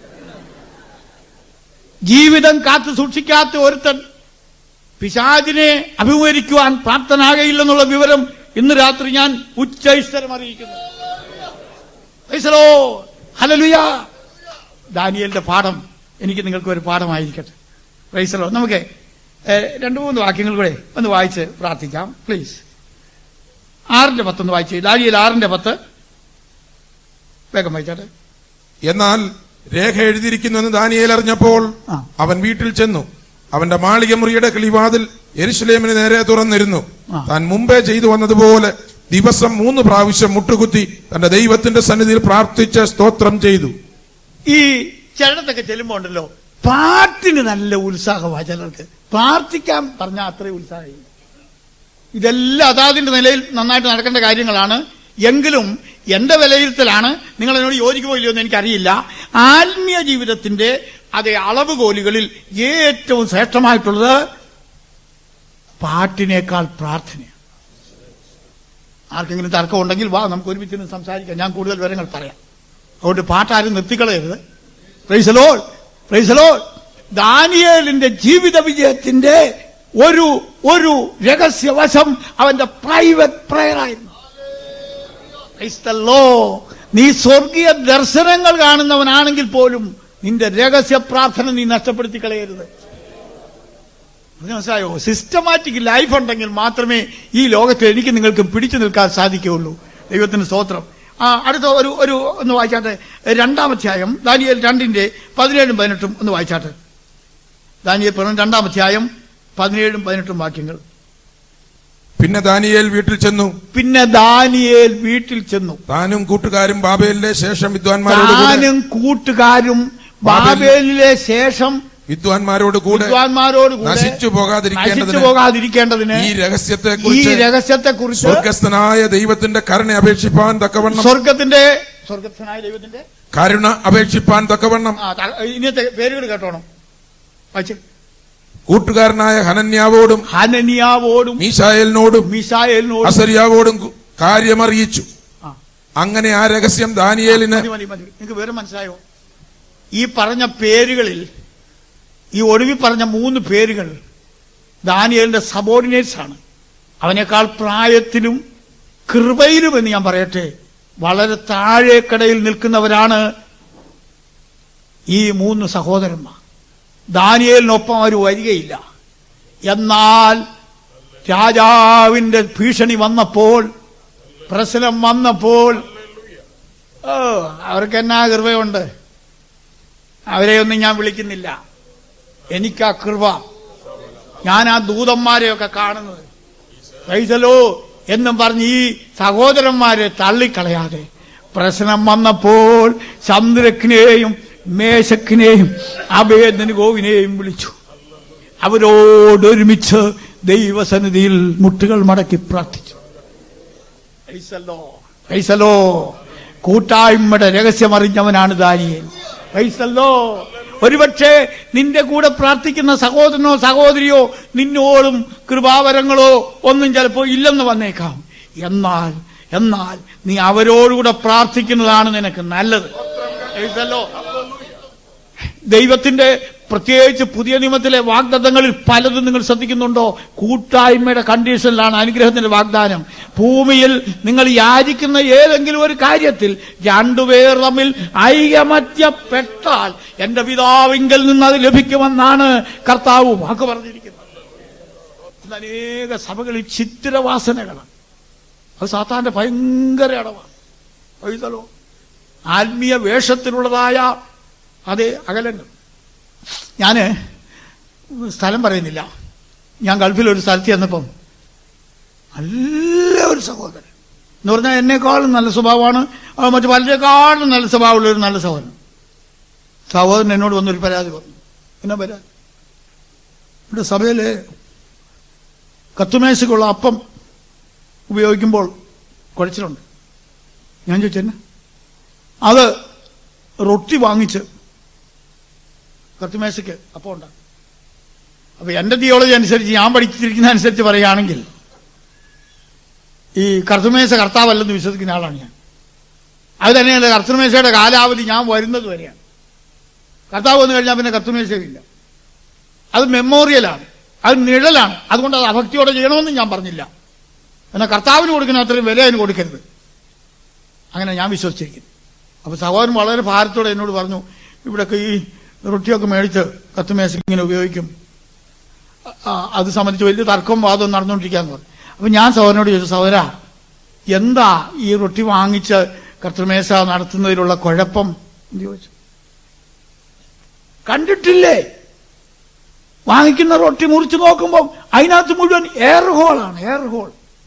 ജീവിതം കാത്തു സൂക്ഷിക്കാത്ത ഒരുത്തൻ പിശാചിനെ അഭിമുഖീകരിക്കുവാൻ പ്രാപ്തനാകയില്ലെന്നുള്ള വിവരം ഇന്ന് രാത്രി ഞാൻ ഉച്ചൈസ്തരം അറിയിക്കുന്നു. ഹല്ലേലൂയ. ദാനിയേലിന്റെ പാഠം എനിക്ക് നിങ്ങൾക്ക് ഒരു പാഠമായിരിക്കട്ടെ. പ്രൈസലോ. നമുക്ക് രണ്ടു മൂന്ന് വാക്യങ്ങൾ കൂടെ ഒന്ന് വായിച്ച് പ്രാർത്ഥിക്കാം പ്ലീസ്. ആറിന്റെ പത്തൊന്ന് വായിച്ച്. ദാനിയേൽ ആറിന്റെ പത്ത് വേഗം വായിച്ചാട്ടെ. എന്നാൽ രേഖ എഴുതിയിരിക്കുന്നെന്ന് ദാനിയേൽ അറിഞ്ഞപ്പോൾ അവൻ വീട്ടിൽ ചെന്നു. അവന്റെ മാളിക മുറിയുടെ കിളിവാതിൽ യെരൂശലേമിന് നേരെ തുറന്നിരുന്നു. താൻ മുമ്പേ ചെയ്തു വന്നതുപോലെ ദിവസം മൂന്ന് പ്രാവശ്യം മുട്ടുകുത്തി തന്റെ ദൈവത്തിന്റെ സന്നിധിയിൽ പ്രാർത്ഥിച്ച് സ്തോത്രം ചെയ്തു. ഈ ചിലടത്തൊക്കെ ചെല്ലുമ്പോ ഉണ്ടല്ലോ, പാട്ടിന് നല്ല ഉത്സാഹമാണ് ചിലർക്ക്. പ്രാർത്ഥിക്കാൻ പറഞ്ഞാൽ അത്രയും ഉത്സാഹമില്ല. ഇതെല്ലാം അതാതിന്റെ നിലയിൽ നന്നായിട്ട് നടക്കേണ്ട കാര്യങ്ങളാണ്. എങ്കിലും എന്റെ വിലയിരുത്തലാണ്, നിങ്ങൾ എന്നോട് യോജിക്കുമോ ഇല്ലയോ എന്ന് എനിക്കറിയില്ല. ആത്മീയ ജീവിതത്തിന്റെ അതേ അളവുകോലുകളിൽ ഏറ്റവും ശ്രേഷ്ഠമായിട്ടുള്ളത് പാട്ടിനേക്കാൾ പ്രാർത്ഥനയാണ്. ആർക്കെങ്കിലും തർക്കമുണ്ടെങ്കിൽ വാ, നമുക്ക് ഒരുമിച്ച് സംസാരിക്കാം. ഞാൻ കൂടുതൽ വിവരങ്ങൾ പറയാം. അതുകൊണ്ട് പാട്ടാരും നിർത്തിക്കളയരുത്. Praise the Lord, praise the Lord. ദാനിയേലിന്റെ ജീവിത വിജയത്തിന്റെ ഒരു ഒരു രഹസ്യവശം അവന്റെ പ്രൈവറ്റ് പ്രയർ ആയിരുന്നു. Praise the Lord. നീ സ്വർഗീയ ദർശനങ്ങൾ കാണുന്നവനാണെങ്കിൽ പോലും നിന്റെ രഹസ്യ പ്രാർത്ഥന നീ നഷ്ടപ്പെടുത്തി കളയരുത്. മനസ്സിലായോ? സിസ്റ്റമാറ്റിക് ലൈഫ് ഉണ്ടെങ്കിൽ മാത്രമേ ഈ ലോകത്ത് എനിക്ക് നിങ്ങൾക്ക് പിടിച്ചു നിൽക്കാൻ സാധിക്കുകയുള്ളൂ. ദൈവത്തിന് സ്തോത്രം. ആ അടുത്ത ഒരു ഒരു ഒന്ന് വായിച്ചാട്ടെ. രണ്ടാമധ്യായം ദാനിയേൽ രണ്ടിന്റെ പതിനേഴും പതിനെട്ടും ഒന്ന് വായിച്ചാട്ടെ. ദാനിയേൽ രണ്ടാമധ്യായം പതിനേഴും പതിനെട്ടും വാക്യങ്ങൾ. പിന്നെ ദാനിയേൽ വീട്ടിൽ ചെന്നു പിന്നെ ദാനിയേൽ വീട്ടിൽ ചെന്നു താനും കൂട്ടുകാരും ബാബേലിലെ ശേഷം വിദ്വാൻമാരോട് താനും കൂട്ടുകാരും ബാബേലിലെ ശേഷം വിദ്വാൻമാരോട് കൂടെ വിദ്വാൻമാരോട് നശിച്ചു പോകാതിരിക്കേണ്ടതിന് ഈ രഹസ്യത്തെ ഈ രഹസ്യത്തെ കുറിച്ച് സ്വർഗസ്ഥനായ ദൈവത്തിന്റെ കരുണ അപേക്ഷിപ്പാൻ തക്കവണ്ണം സ്വർഗത്തിന്റെ സ്വർഗസ്ഥനായ ദൈവത്തിന്റെ കരുണ അപേക്ഷിപ്പാൻ തക്കവണ്ണം ഇന്നത്തെ പേരുകൾ കേട്ടോണം. കൂട്ടുകാരനായ ഹനന്യാവോടും ഹനന്യാവോടും മീശായേലിനോടും മീശായേലിനോടും അസര്യാവോടും കാര്യമറിയിച്ചു. അങ്ങനെ ആ രഹസ്യം ദാനിയേലിന്. നിങ്ങൾക്ക് വേറെ മനസ്സിലായോ? ഈ പറഞ്ഞ പേരുകളിൽ, ഈ ഒടുവിൽ പറഞ്ഞ മൂന്ന് പേരുകൾ ദാനിയേലിന്റെ സബോർഡിനേറ്റ്സ് ആണ്. അവനേക്കാൾ പ്രായത്തിലും കൃപയിലും എന്ന് ഞാൻ പറയട്ടെ വളരെ താഴേക്കടയിൽ നിൽക്കുന്നവരാണ് ഈ മൂന്ന് സഹോദരന്മാർ. ദാനിയേലിനൊപ്പം അവർ വരികയില്ല. എന്നാൽ രാജാവിന്റെ ഭീഷണി വന്നപ്പോൾ, പ്രശ്നം വന്നപ്പോൾ, ഓ അവർക്ക് എന്നാ കൃപയുണ്ട്. അവരെയൊന്നും ഞാൻ വിളിക്കുന്നില്ല. എനിക്കാ കൃപ. ഞാൻ ആ ദൂതന്മാരെയൊക്കെ കാണുന്നത് പ്രൈസലോ എന്നും പറഞ്ഞ് ഈ സഹോദരന്മാരെ തള്ളിക്കളയാതെ പ്രശ്നം വന്നപ്പോൾ ചന്ദ്രക്കിനെയും മേശക്കിനെയും അബേദ്നെഗോവിനെയും വിളിച്ചു. അവരോടൊരുമിച്ച് ദൈവസന്നിധിയിൽ മുട്ടുകൾ മടക്കി പ്രാർത്ഥിച്ചു. പ്രൈസലോ. കൂട്ടായ്മയുടെ രഹസ്യമറിഞ്ഞവനാണ് ദാനിയേൽ. പ്രൈസലോ. ഒരുപക്ഷെ നിന്റെ കൂടെ പ്രാർത്ഥിക്കുന്ന സഹോദരനോ സഹോദരിയോ നിന്നോടും കൃപാവരങ്ങളോ ഒന്നും ചിലപ്പോൾ ഇല്ലെന്ന് വന്നേക്കാം. എന്നാൽ എന്നാൽ നീ അവരോടുകൂടെ പ്രാർത്ഥിക്കുന്നതാണ് നിനക്ക് നല്ലത്. ദൈവത്തിന്റെ പ്രത്യേകിച്ച് പുതിയ നിയമത്തിലെ വാഗ്ദത്തങ്ങളിൽ പലതും നിങ്ങൾ ശ്രദ്ധിക്കുന്നുണ്ടോ? കൂട്ടായ്മയുടെ കണ്ടീഷനിലാണ് അനുഗ്രഹത്തിന്റെ വാഗ്ദാനം. ഭൂമിയിൽ നിങ്ങൾ യാചിക്കുന്ന ഏതെങ്കിലും ഒരു കാര്യത്തിൽ രണ്ടുപേർ തമ്മിൽ ഐകമത്യപ്പെട്ടാൽ എന്റെ പിതാവിങ്കൽ നിന്ന് അത് ലഭിക്കുമെന്നാണ് കർത്താവ് വാക്ക് പറഞ്ഞിരിക്കുന്നത്. അനേക സഭകളിൽ ചിത്രവാസനകളാണ്. അത് സാത്താന്റെ ഭയങ്കര അടവാണ്. ആത്മീയ വേഷത്തിലുള്ളതായ അതേ അകലങ്ങൾ. ഞാന് സ്ഥലം പറയുന്നില്ല. ഞാൻ ഗൾഫിൽ ഒരു സ്ഥലത്ത് ചെന്നപ്പം നല്ല ഒരു സഹോദരൻ എന്ന് പറഞ്ഞാൽ എന്നെക്കാളും നല്ല സ്വഭാവമാണ്. മറ്റു പലരെക്കാളും നല്ല സ്വഭാവമുള്ള ഒരു നല്ല സഹോദരൻ. സഹോദരൻ എന്നോട് വന്നൊരു പരാതി പറഞ്ഞു. എന്നാ പരാതി? ഇവിടെ സഭയില് കത്തുമേശക്കുള്ള അപ്പം ഉപയോഗിക്കുമ്പോൾ കുഴച്ചിലുണ്ട്. ഞാൻ ചോദിച്ചെന്നെ അത് റൊട്ടി വാങ്ങിച്ച് കത്തുമേശയ്ക്ക് അപ്പം ഉണ്ടാകും. അപ്പൊ എന്റെ തിയോളജി അനുസരിച്ച്, ഞാൻ പഠിച്ചിരിക്കുന്ന അനുസരിച്ച് പറയുകയാണെങ്കിൽ ഈ കർത്തുമേശ കർത്താവല്ലെന്ന് വിശ്വസിക്കുന്ന ആളാണ് ഞാൻ. അത് തന്നെയല്ല, കർത്തുമേശയുടെ കാലാവധി ഞാൻ വരുന്നത് വരെയാണ്. കർത്താവ് വന്നു കഴിഞ്ഞാൽ പിന്നെ കർത്തുമേശയില്ല. അത് മെമ്മോറിയലാണ്, അത് നിഴലാണ്. അതുകൊണ്ട് അത് അഭക്തിയോടെ ചെയ്യണമെന്നും ഞാൻ പറഞ്ഞില്ല. എന്നാൽ കർത്താവിന് കൊടുക്കുന്ന അത്രയും വില അതിന് കൊടുക്കരുത്. അങ്ങനെ ഞാൻ വിശ്വസിച്ചിരിക്കുന്നു. അപ്പൊ സഹോദരൻ വളരെ ഭാരത്തോടെ എന്നോട് പറഞ്ഞു, ഇവിടെയൊക്കെ ഈ റൊട്ടിയൊക്കെ മേടിച്ച് കത്തുമേശ ഇങ്ങനെ ഉപയോഗിക്കും, അത് സംബന്ധിച്ച് വലിയ തർക്കവും വാദവും നടന്നുകൊണ്ടിരിക്കാന്ന് പറഞ്ഞു. അപ്പൊ ഞാൻ സഹോദരനോട് ചോദിച്ചു, സഹോദര എന്താ ഈ റൊട്ടി വാങ്ങിച്ച് കർത്തൃമേശ നടത്തുന്നതിലുള്ള കുഴപ്പം എന്ന് ചോദിച്ചു. കണ്ടിട്ടില്ലേ, വാങ്ങിക്കുന്ന റൊട്ടി മുറിച്ച് നോക്കുമ്പോൾ അതിനകത്ത് മുഴുവൻ എയർ ഹോളാണ്, എയർ ഹോൾ.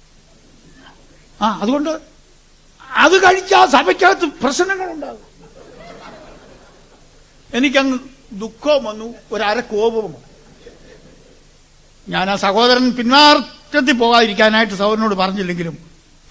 ആ അതുകൊണ്ട് അത് കഴിച്ചാൽ സഭയ്ക്കകത്ത് പ്രശ്നങ്ങളുണ്ടാകും. എനിക്കങ്ങ് ദുഃഖവും വന്നു, ഒരര കോപവും വന്നു. ഞാൻ ആ സഹോദരൻ പിന്മാറ്റത്തിൽ പോകാതിരിക്കാനായിട്ട് സഹോദരനോട് പറഞ്ഞില്ലെങ്കിലും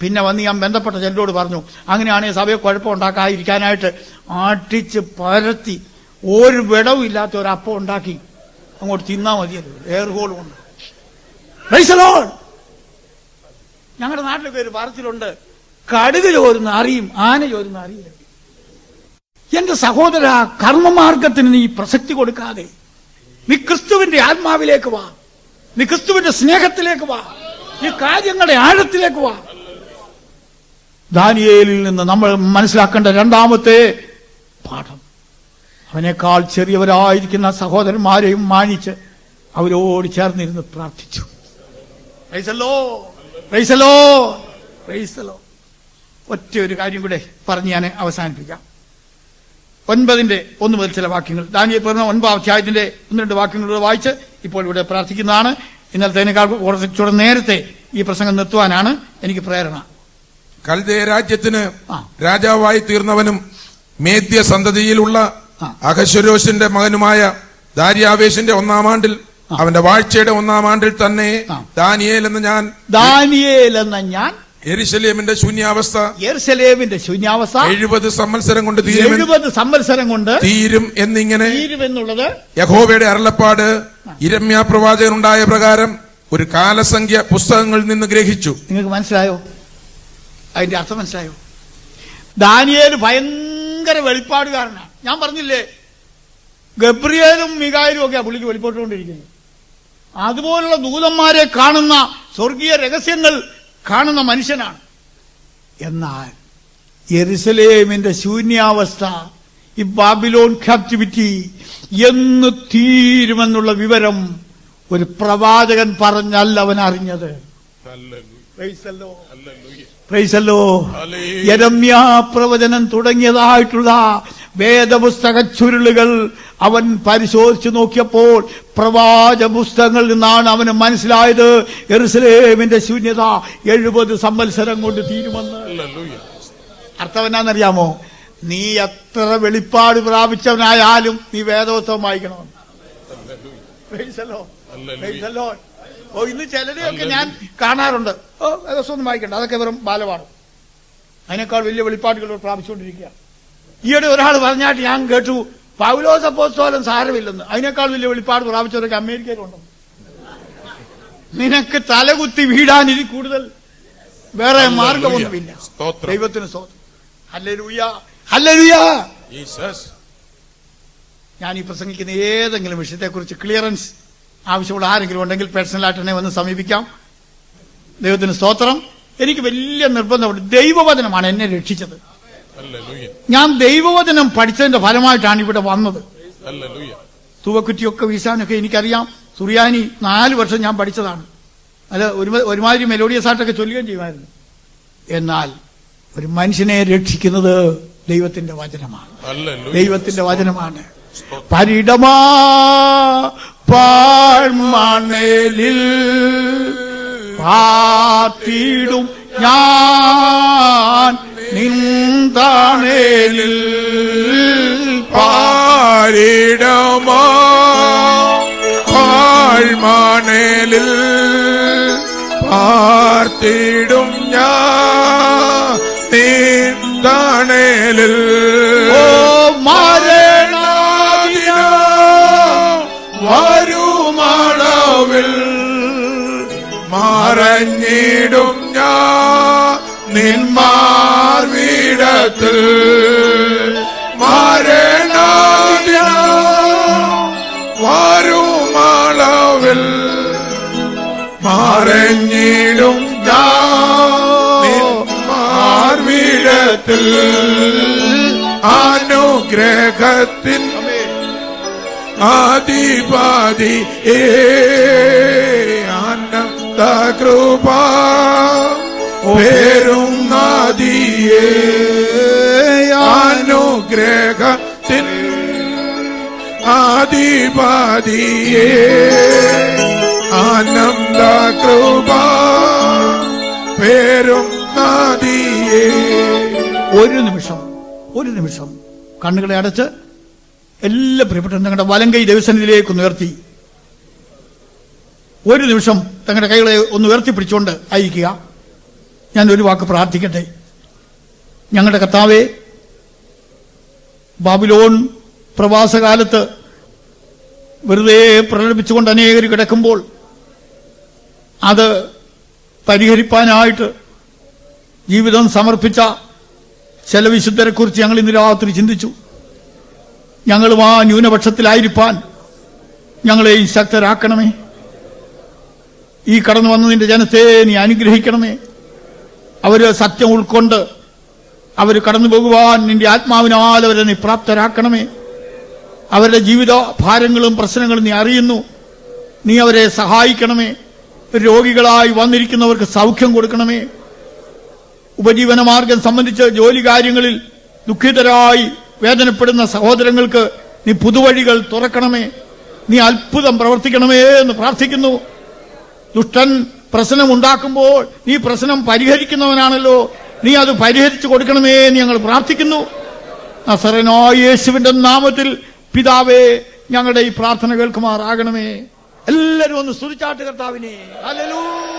പിന്നെ വന്ന് ഞാൻ ബന്ധപ്പെട്ട ചിലരോട് പറഞ്ഞു, അങ്ങനെയാണെങ്കിൽ സഭയെ കുഴപ്പമുണ്ടാക്കാതിരിക്കാനായിട്ട് ആട്ടിച്ച് പരത്തി ഒരു വിടവും ഇല്ലാത്ത ഒരു അപ്പം ഉണ്ടാക്കി അങ്ങോട്ട് തിന്നാ മതിയല്ലോ, എയർ ഹോൾ കൊണ്ട്. Praise the Lord. ഞങ്ങളുടെ നാട്ടിലൊക്കെ ഒരു പറച്ചിലുണ്ട്, കടുക് ചോരുന്ന അറിയും, ആന ചോരുന്ന അറിയില്ല. എന്റെ സഹോദര, കർമ്മമാർഗത്തിന് നീ പ്രസക്തി കൊടുക്കാതെ നീ ക്രിസ്തുവിന്റെ ആത്മാവിലേക്ക് വാ, നീ ക്രിസ്തുവിന്റെ സ്നേഹത്തിലേക്ക് വാ, നീ കാര്യങ്ങളുടെ ആഴത്തിലേക്ക് വാ. ദാനിയേലിൽ നിന്ന് നമ്മൾ മനസ്സിലാക്കേണ്ട രണ്ടാമത്തെ പാഠം, അവനേക്കാൾ ചെറിയവരായിരിക്കുന്ന സഹോദരന്മാരെയും മാനിച്ച് അവരോട് ചേർന്നിരുന്ന് പ്രാർത്ഥിച്ചു. Praise the Lord, praise the Lord, praise the Lord. ഒറ്റ ഒരു കാര്യം കൂടെ പറഞ്ഞ് ഞാൻ അവസാനിപ്പിക്കാം. ഒൻപതിന്റെ ഒന്ന് മുതൽ ചില വാക്യങ്ങൾ, ദാനിയേൽ പറഞ്ഞ ഒൻപതാം അധ്യായത്തിന്റെ ഒന്ന് രണ്ട് വാക്യങ്ങളോട് വായിച്ച് ഇപ്പോൾ ഇവിടെ പ്രാർത്ഥിക്കുന്നതാണ്. ഇന്നലത്തേനേക്കാൾ കുറച്ചുകൂടെ നേരത്തെ ഈ പ്രസംഗം നിർത്തുവാനാണ് എനിക്ക് പ്രേരണ. കൽദേ രാജ്യത്തിന് രാജാവായി തീർന്നവനും മേദ്യ സന്തതിയിലുള്ള അഹശ്വരോശിന്റെ മകനുമായ ദാര്യാവേശിന്റെ ഒന്നാം ആണ്ടിൽ, അവന്റെ വാഴ്ചയുടെ ഒന്നാം ആണ്ടിൽ തന്നെ ദാനിയേൽ എന്ന ഞാൻ ദാനിയേൽ എന്ന ഞാൻ യെരുശലേമിന്റെ ശൂന്യാവസ്ഥ യെരുശലേമിന്റെ ശൂന്യാവസ്ഥ എഴുപത് സംവത്സരം കൊണ്ട് തീരും എഴുപത് സംവത്സരം കൊണ്ട് തീരും എന്നിങ്ങനെ തീരുമെന്നുള്ളത് യഹോവയുടെ അരുളപ്പാട് യിരെമ്യാ പ്രവാചകനുണ്ടായ പ്രകാരം ഒരു കാലസംഖ്യ പുസ്തകങ്ങളിൽ നിന്ന് ഗ്രഹിച്ചു. നിങ്ങൾക്ക് മനസ്സിലായോ? അതിന്റെ അർത്ഥം മനസ്സിലായോ? ദാനിയേൽ ഭയങ്കര വെളിപ്പാടുകാരനാണ്. ഞാൻ പറഞ്ഞില്ലേ, ഗബ്രിയേലും മികായേലും ഒക്കെ ആ പുള്ളിക്ക് വെളിപ്പെട്ടുകൊണ്ടിരിക്കുന്നു. അതുപോലുള്ള ദൂതന്മാരെ കാണുന്ന, സ്വർഗീയ രഹസ്യങ്ങൾ കാണുന്ന മനുഷ്യനാണ്. എന്നാൽ യെരുശലേമിന്റെ ശൂന്യാവസ്ഥ, ഈ ബാബിലോൺ ക്യാപ്റ്റിവിറ്റി എന്ന് തീരുമെന്നുള്ള വിവരം ഒരു പ്രവാചകൻ പറഞ്ഞല്ല അവൻ അറിഞ്ഞത്. യെരമ്യാ പ്രവചനം തുടങ്ങിയതായിട്ടുള്ള വേദപുസ്തക ചുരുളുകൾ അവൻ പരിശോധിച്ചു നോക്കിയപ്പോൾ പ്രവാച പുസ്തകങ്ങളിൽ നിന്നാണ് അവന് മനസ്സിലായത് യെരുശലേമിന്റെ ശൂന്യത എഴുപത് സംവത്സരം കൊണ്ട് തീരുമെന്ന്. അർത്ഥം എന്നാന്നറിയാമോ? നീ എത്ര വെളിപ്പാട് പ്രാപിച്ചവനായാലും നീ വേദപുസ്തകം വായിക്കണമെന്ന്. ഓ, ഇന്ന് ചിലരെയൊക്കെ ഞാൻ കാണാറുണ്ട്, ഓ വേദപുസ്തകം വായിക്കണ്ട, അതൊക്കെ വെറും ബാലപാഠം, അതിനേക്കാൾ വലിയ വെളിപ്പാടുകൾ പ്രാപിച്ചുകൊണ്ടിരിക്കുക. ഈയിടെ ഒരാൾ പറഞ്ഞാട്ട് ഞാൻ കേട്ടു, പൗലോസ് അപ്പോസ്തലൻ സാരമില്ലെന്ന്, അതിനേക്കാൾ വലിയ വെളിപ്പാട് പ്രാപിച്ചവരൊക്കെ അമേരിക്കയിലുണ്ടെന്ന്. നിനക്ക് തലകുത്തി വീഴാൻ ഇതിൽ കൂടുതൽ വേറെ മാർഗമൊന്നുമില്ല. ദൈവത്തിന് സ്തോത്രം. ഹല്ലേലൂയ, ഹല്ലേലൂയ. ഞാൻ ഈ പ്രസംഗിക്കുന്ന ഏതെങ്കിലും വിഷയത്തെക്കുറിച്ച് ക്ലിയറൻസ് ആവശ്യമുള്ള ആരെങ്കിലും ഉണ്ടെങ്കിൽ പേഴ്സണലായിട്ട് എന്നെ വന്ന് സമീപിക്കാം. ദൈവത്തിന് സ്തോത്രം. എനിക്ക് വലിയ നിർബന്ധമുണ്ട്. ദൈവവചനമാണ് എന്നെ രക്ഷിച്ചത്. ഞാൻ ദൈവവചനം പഠിച്ചതിന്റെ ഫലമായിട്ടാണ് ഇവിടെ വന്നത്. തൂവക്കുറ്റിയൊക്കെ വീശാനൊക്കെ എനിക്കറിയാം. സുറിയാനി നാല് വർഷം ഞാൻ പഠിച്ചതാണ്. അത് ഒരു ഒരുമാതിരി മെലോഡിയസ് ആയിട്ടൊക്കെ ചൊല്ലുകയും ചെയ്യുമായിരുന്നു. എന്നാൽ ഒരു മനുഷ്യനെ രക്ഷിക്കുന്നത് ദൈവത്തിന്റെ വചനമാണ്. ദൈവത്തിന്റെ വചനമാണ്. പരിടമാ പാഴ്മണലിൽ പാർത്തിടും ഞാൻ നിന്താണേലിൽ പാരിടമാ പാഴ്മണലിൽ പാർത്തിടും ഞാൻ നിന്താണേലിൽ. ഓ മരണാദിന വരുമളവിൽ മറഞ്ഞിടും ഞാൻ നിന്മാർവിടത്തിൽ. മരണാദിന വരുമളവിൽ മറഞ്ഞിടും ഞാൻ നിന്മാർവിടത്തിൽ. അനുഗ്രഹത്തിൻ ആദിപാതി ആനന്ദ കൃപ പേരും നാദിയേ. അനുഗ്രഹത്തിൻ ആദിപാതിയേ ആനന്ദ കൃപ പേരും നാദിയേ. ഒരു നിമിഷം ഒരു നിമിഷം കണ്ണുകളെ അടച്ച് എല്ലാ പ്രിയപ്പെട്ട തങ്ങളുടെ വലങ്കൈ ദൈവസന്നിധിയിലേക്ക് ഒന്ന് ഉയർത്തി ഒരു നിമിഷം തങ്ങളുടെ കൈകളെ ഒന്ന് ഉയർത്തിപ്പിടിച്ചുകൊണ്ട് അയക്കുക. ഞാൻ ഒരു വാക്ക് പ്രാർത്ഥിക്കട്ടെ. ഞങ്ങളുടെ കർത്താവേ, ബാബിലോൺ പ്രവാസകാലത്ത് വെറുതെ പ്രകടിപ്പിച്ചുകൊണ്ട് അനേകർ കിടക്കുമ്പോൾ അത് പരിഹരിപ്പാനായിട്ട് ജീവിതം സമർപ്പിച്ച ചില വിശുദ്ധരെക്കുറിച്ച് ഞങ്ങൾ ഇന്ന് രാത്രി ചിന്തിച്ചു. ഞങ്ങളും ആ ന്യൂനപക്ഷത്തിലായിരിക്കാൻ ഞങ്ങളെയും ശക്തരാക്കണമേ. ഈ കടന്നു വന്ന നിന്റെ ജനത്തെ നീ അനുഗ്രഹിക്കണമേ. അവര് സത്യം ഉൾക്കൊണ്ട് അവർ കടന്നു പോകുവാൻ നിന്റെ ആത്മാവിനാൽ അവരെ നീ പ്രാപ്തരാക്കണമേ. അവരുടെ ജീവിത ഭാരങ്ങളും പ്രശ്നങ്ങളും നീ അറിയുന്നു. നീ അവരെ സഹായിക്കണമേ. രോഗികളായി വന്നിരിക്കുന്നവർക്ക് സൗഖ്യം കൊടുക്കണമേ. ഉപജീവന മാർഗം സംബന്ധിച്ച് ജോലി കാര്യങ്ങളിൽ ദുഃഖിതരായി വേദനപ്പെടുന്ന സഹോദരങ്ങൾക്ക് നീ പുതുവഴികൾ തുറക്കണമേ. നീ അത്ഭുതം പ്രവർത്തിക്കണമേ എന്ന് പ്രാർത്ഥിക്കുന്നു. ദുഷ്ടൻ പ്രശ്നം ഉണ്ടാക്കുമ്പോൾ നീ പ്രശ്നം പരിഹരിക്കുന്നവനാണല്ലോ. നീ അത് പരിഹരിച്ചു കൊടുക്കണമേ എന്ന് ഞങ്ങൾ പ്രാർത്ഥിക്കുന്നു. നസറേനായ യേശുവിന്റെ നാമത്തിൽ പിതാവേ, ഞങ്ങളുടെ ഈ പ്രാർത്ഥന കേൾക്കുമാറാകണമേ. എല്ലാവരും ഒന്ന് സ്തുതിച്ചാട്ട് കർത്താവിനെ. ഹല്ലേലൂയ.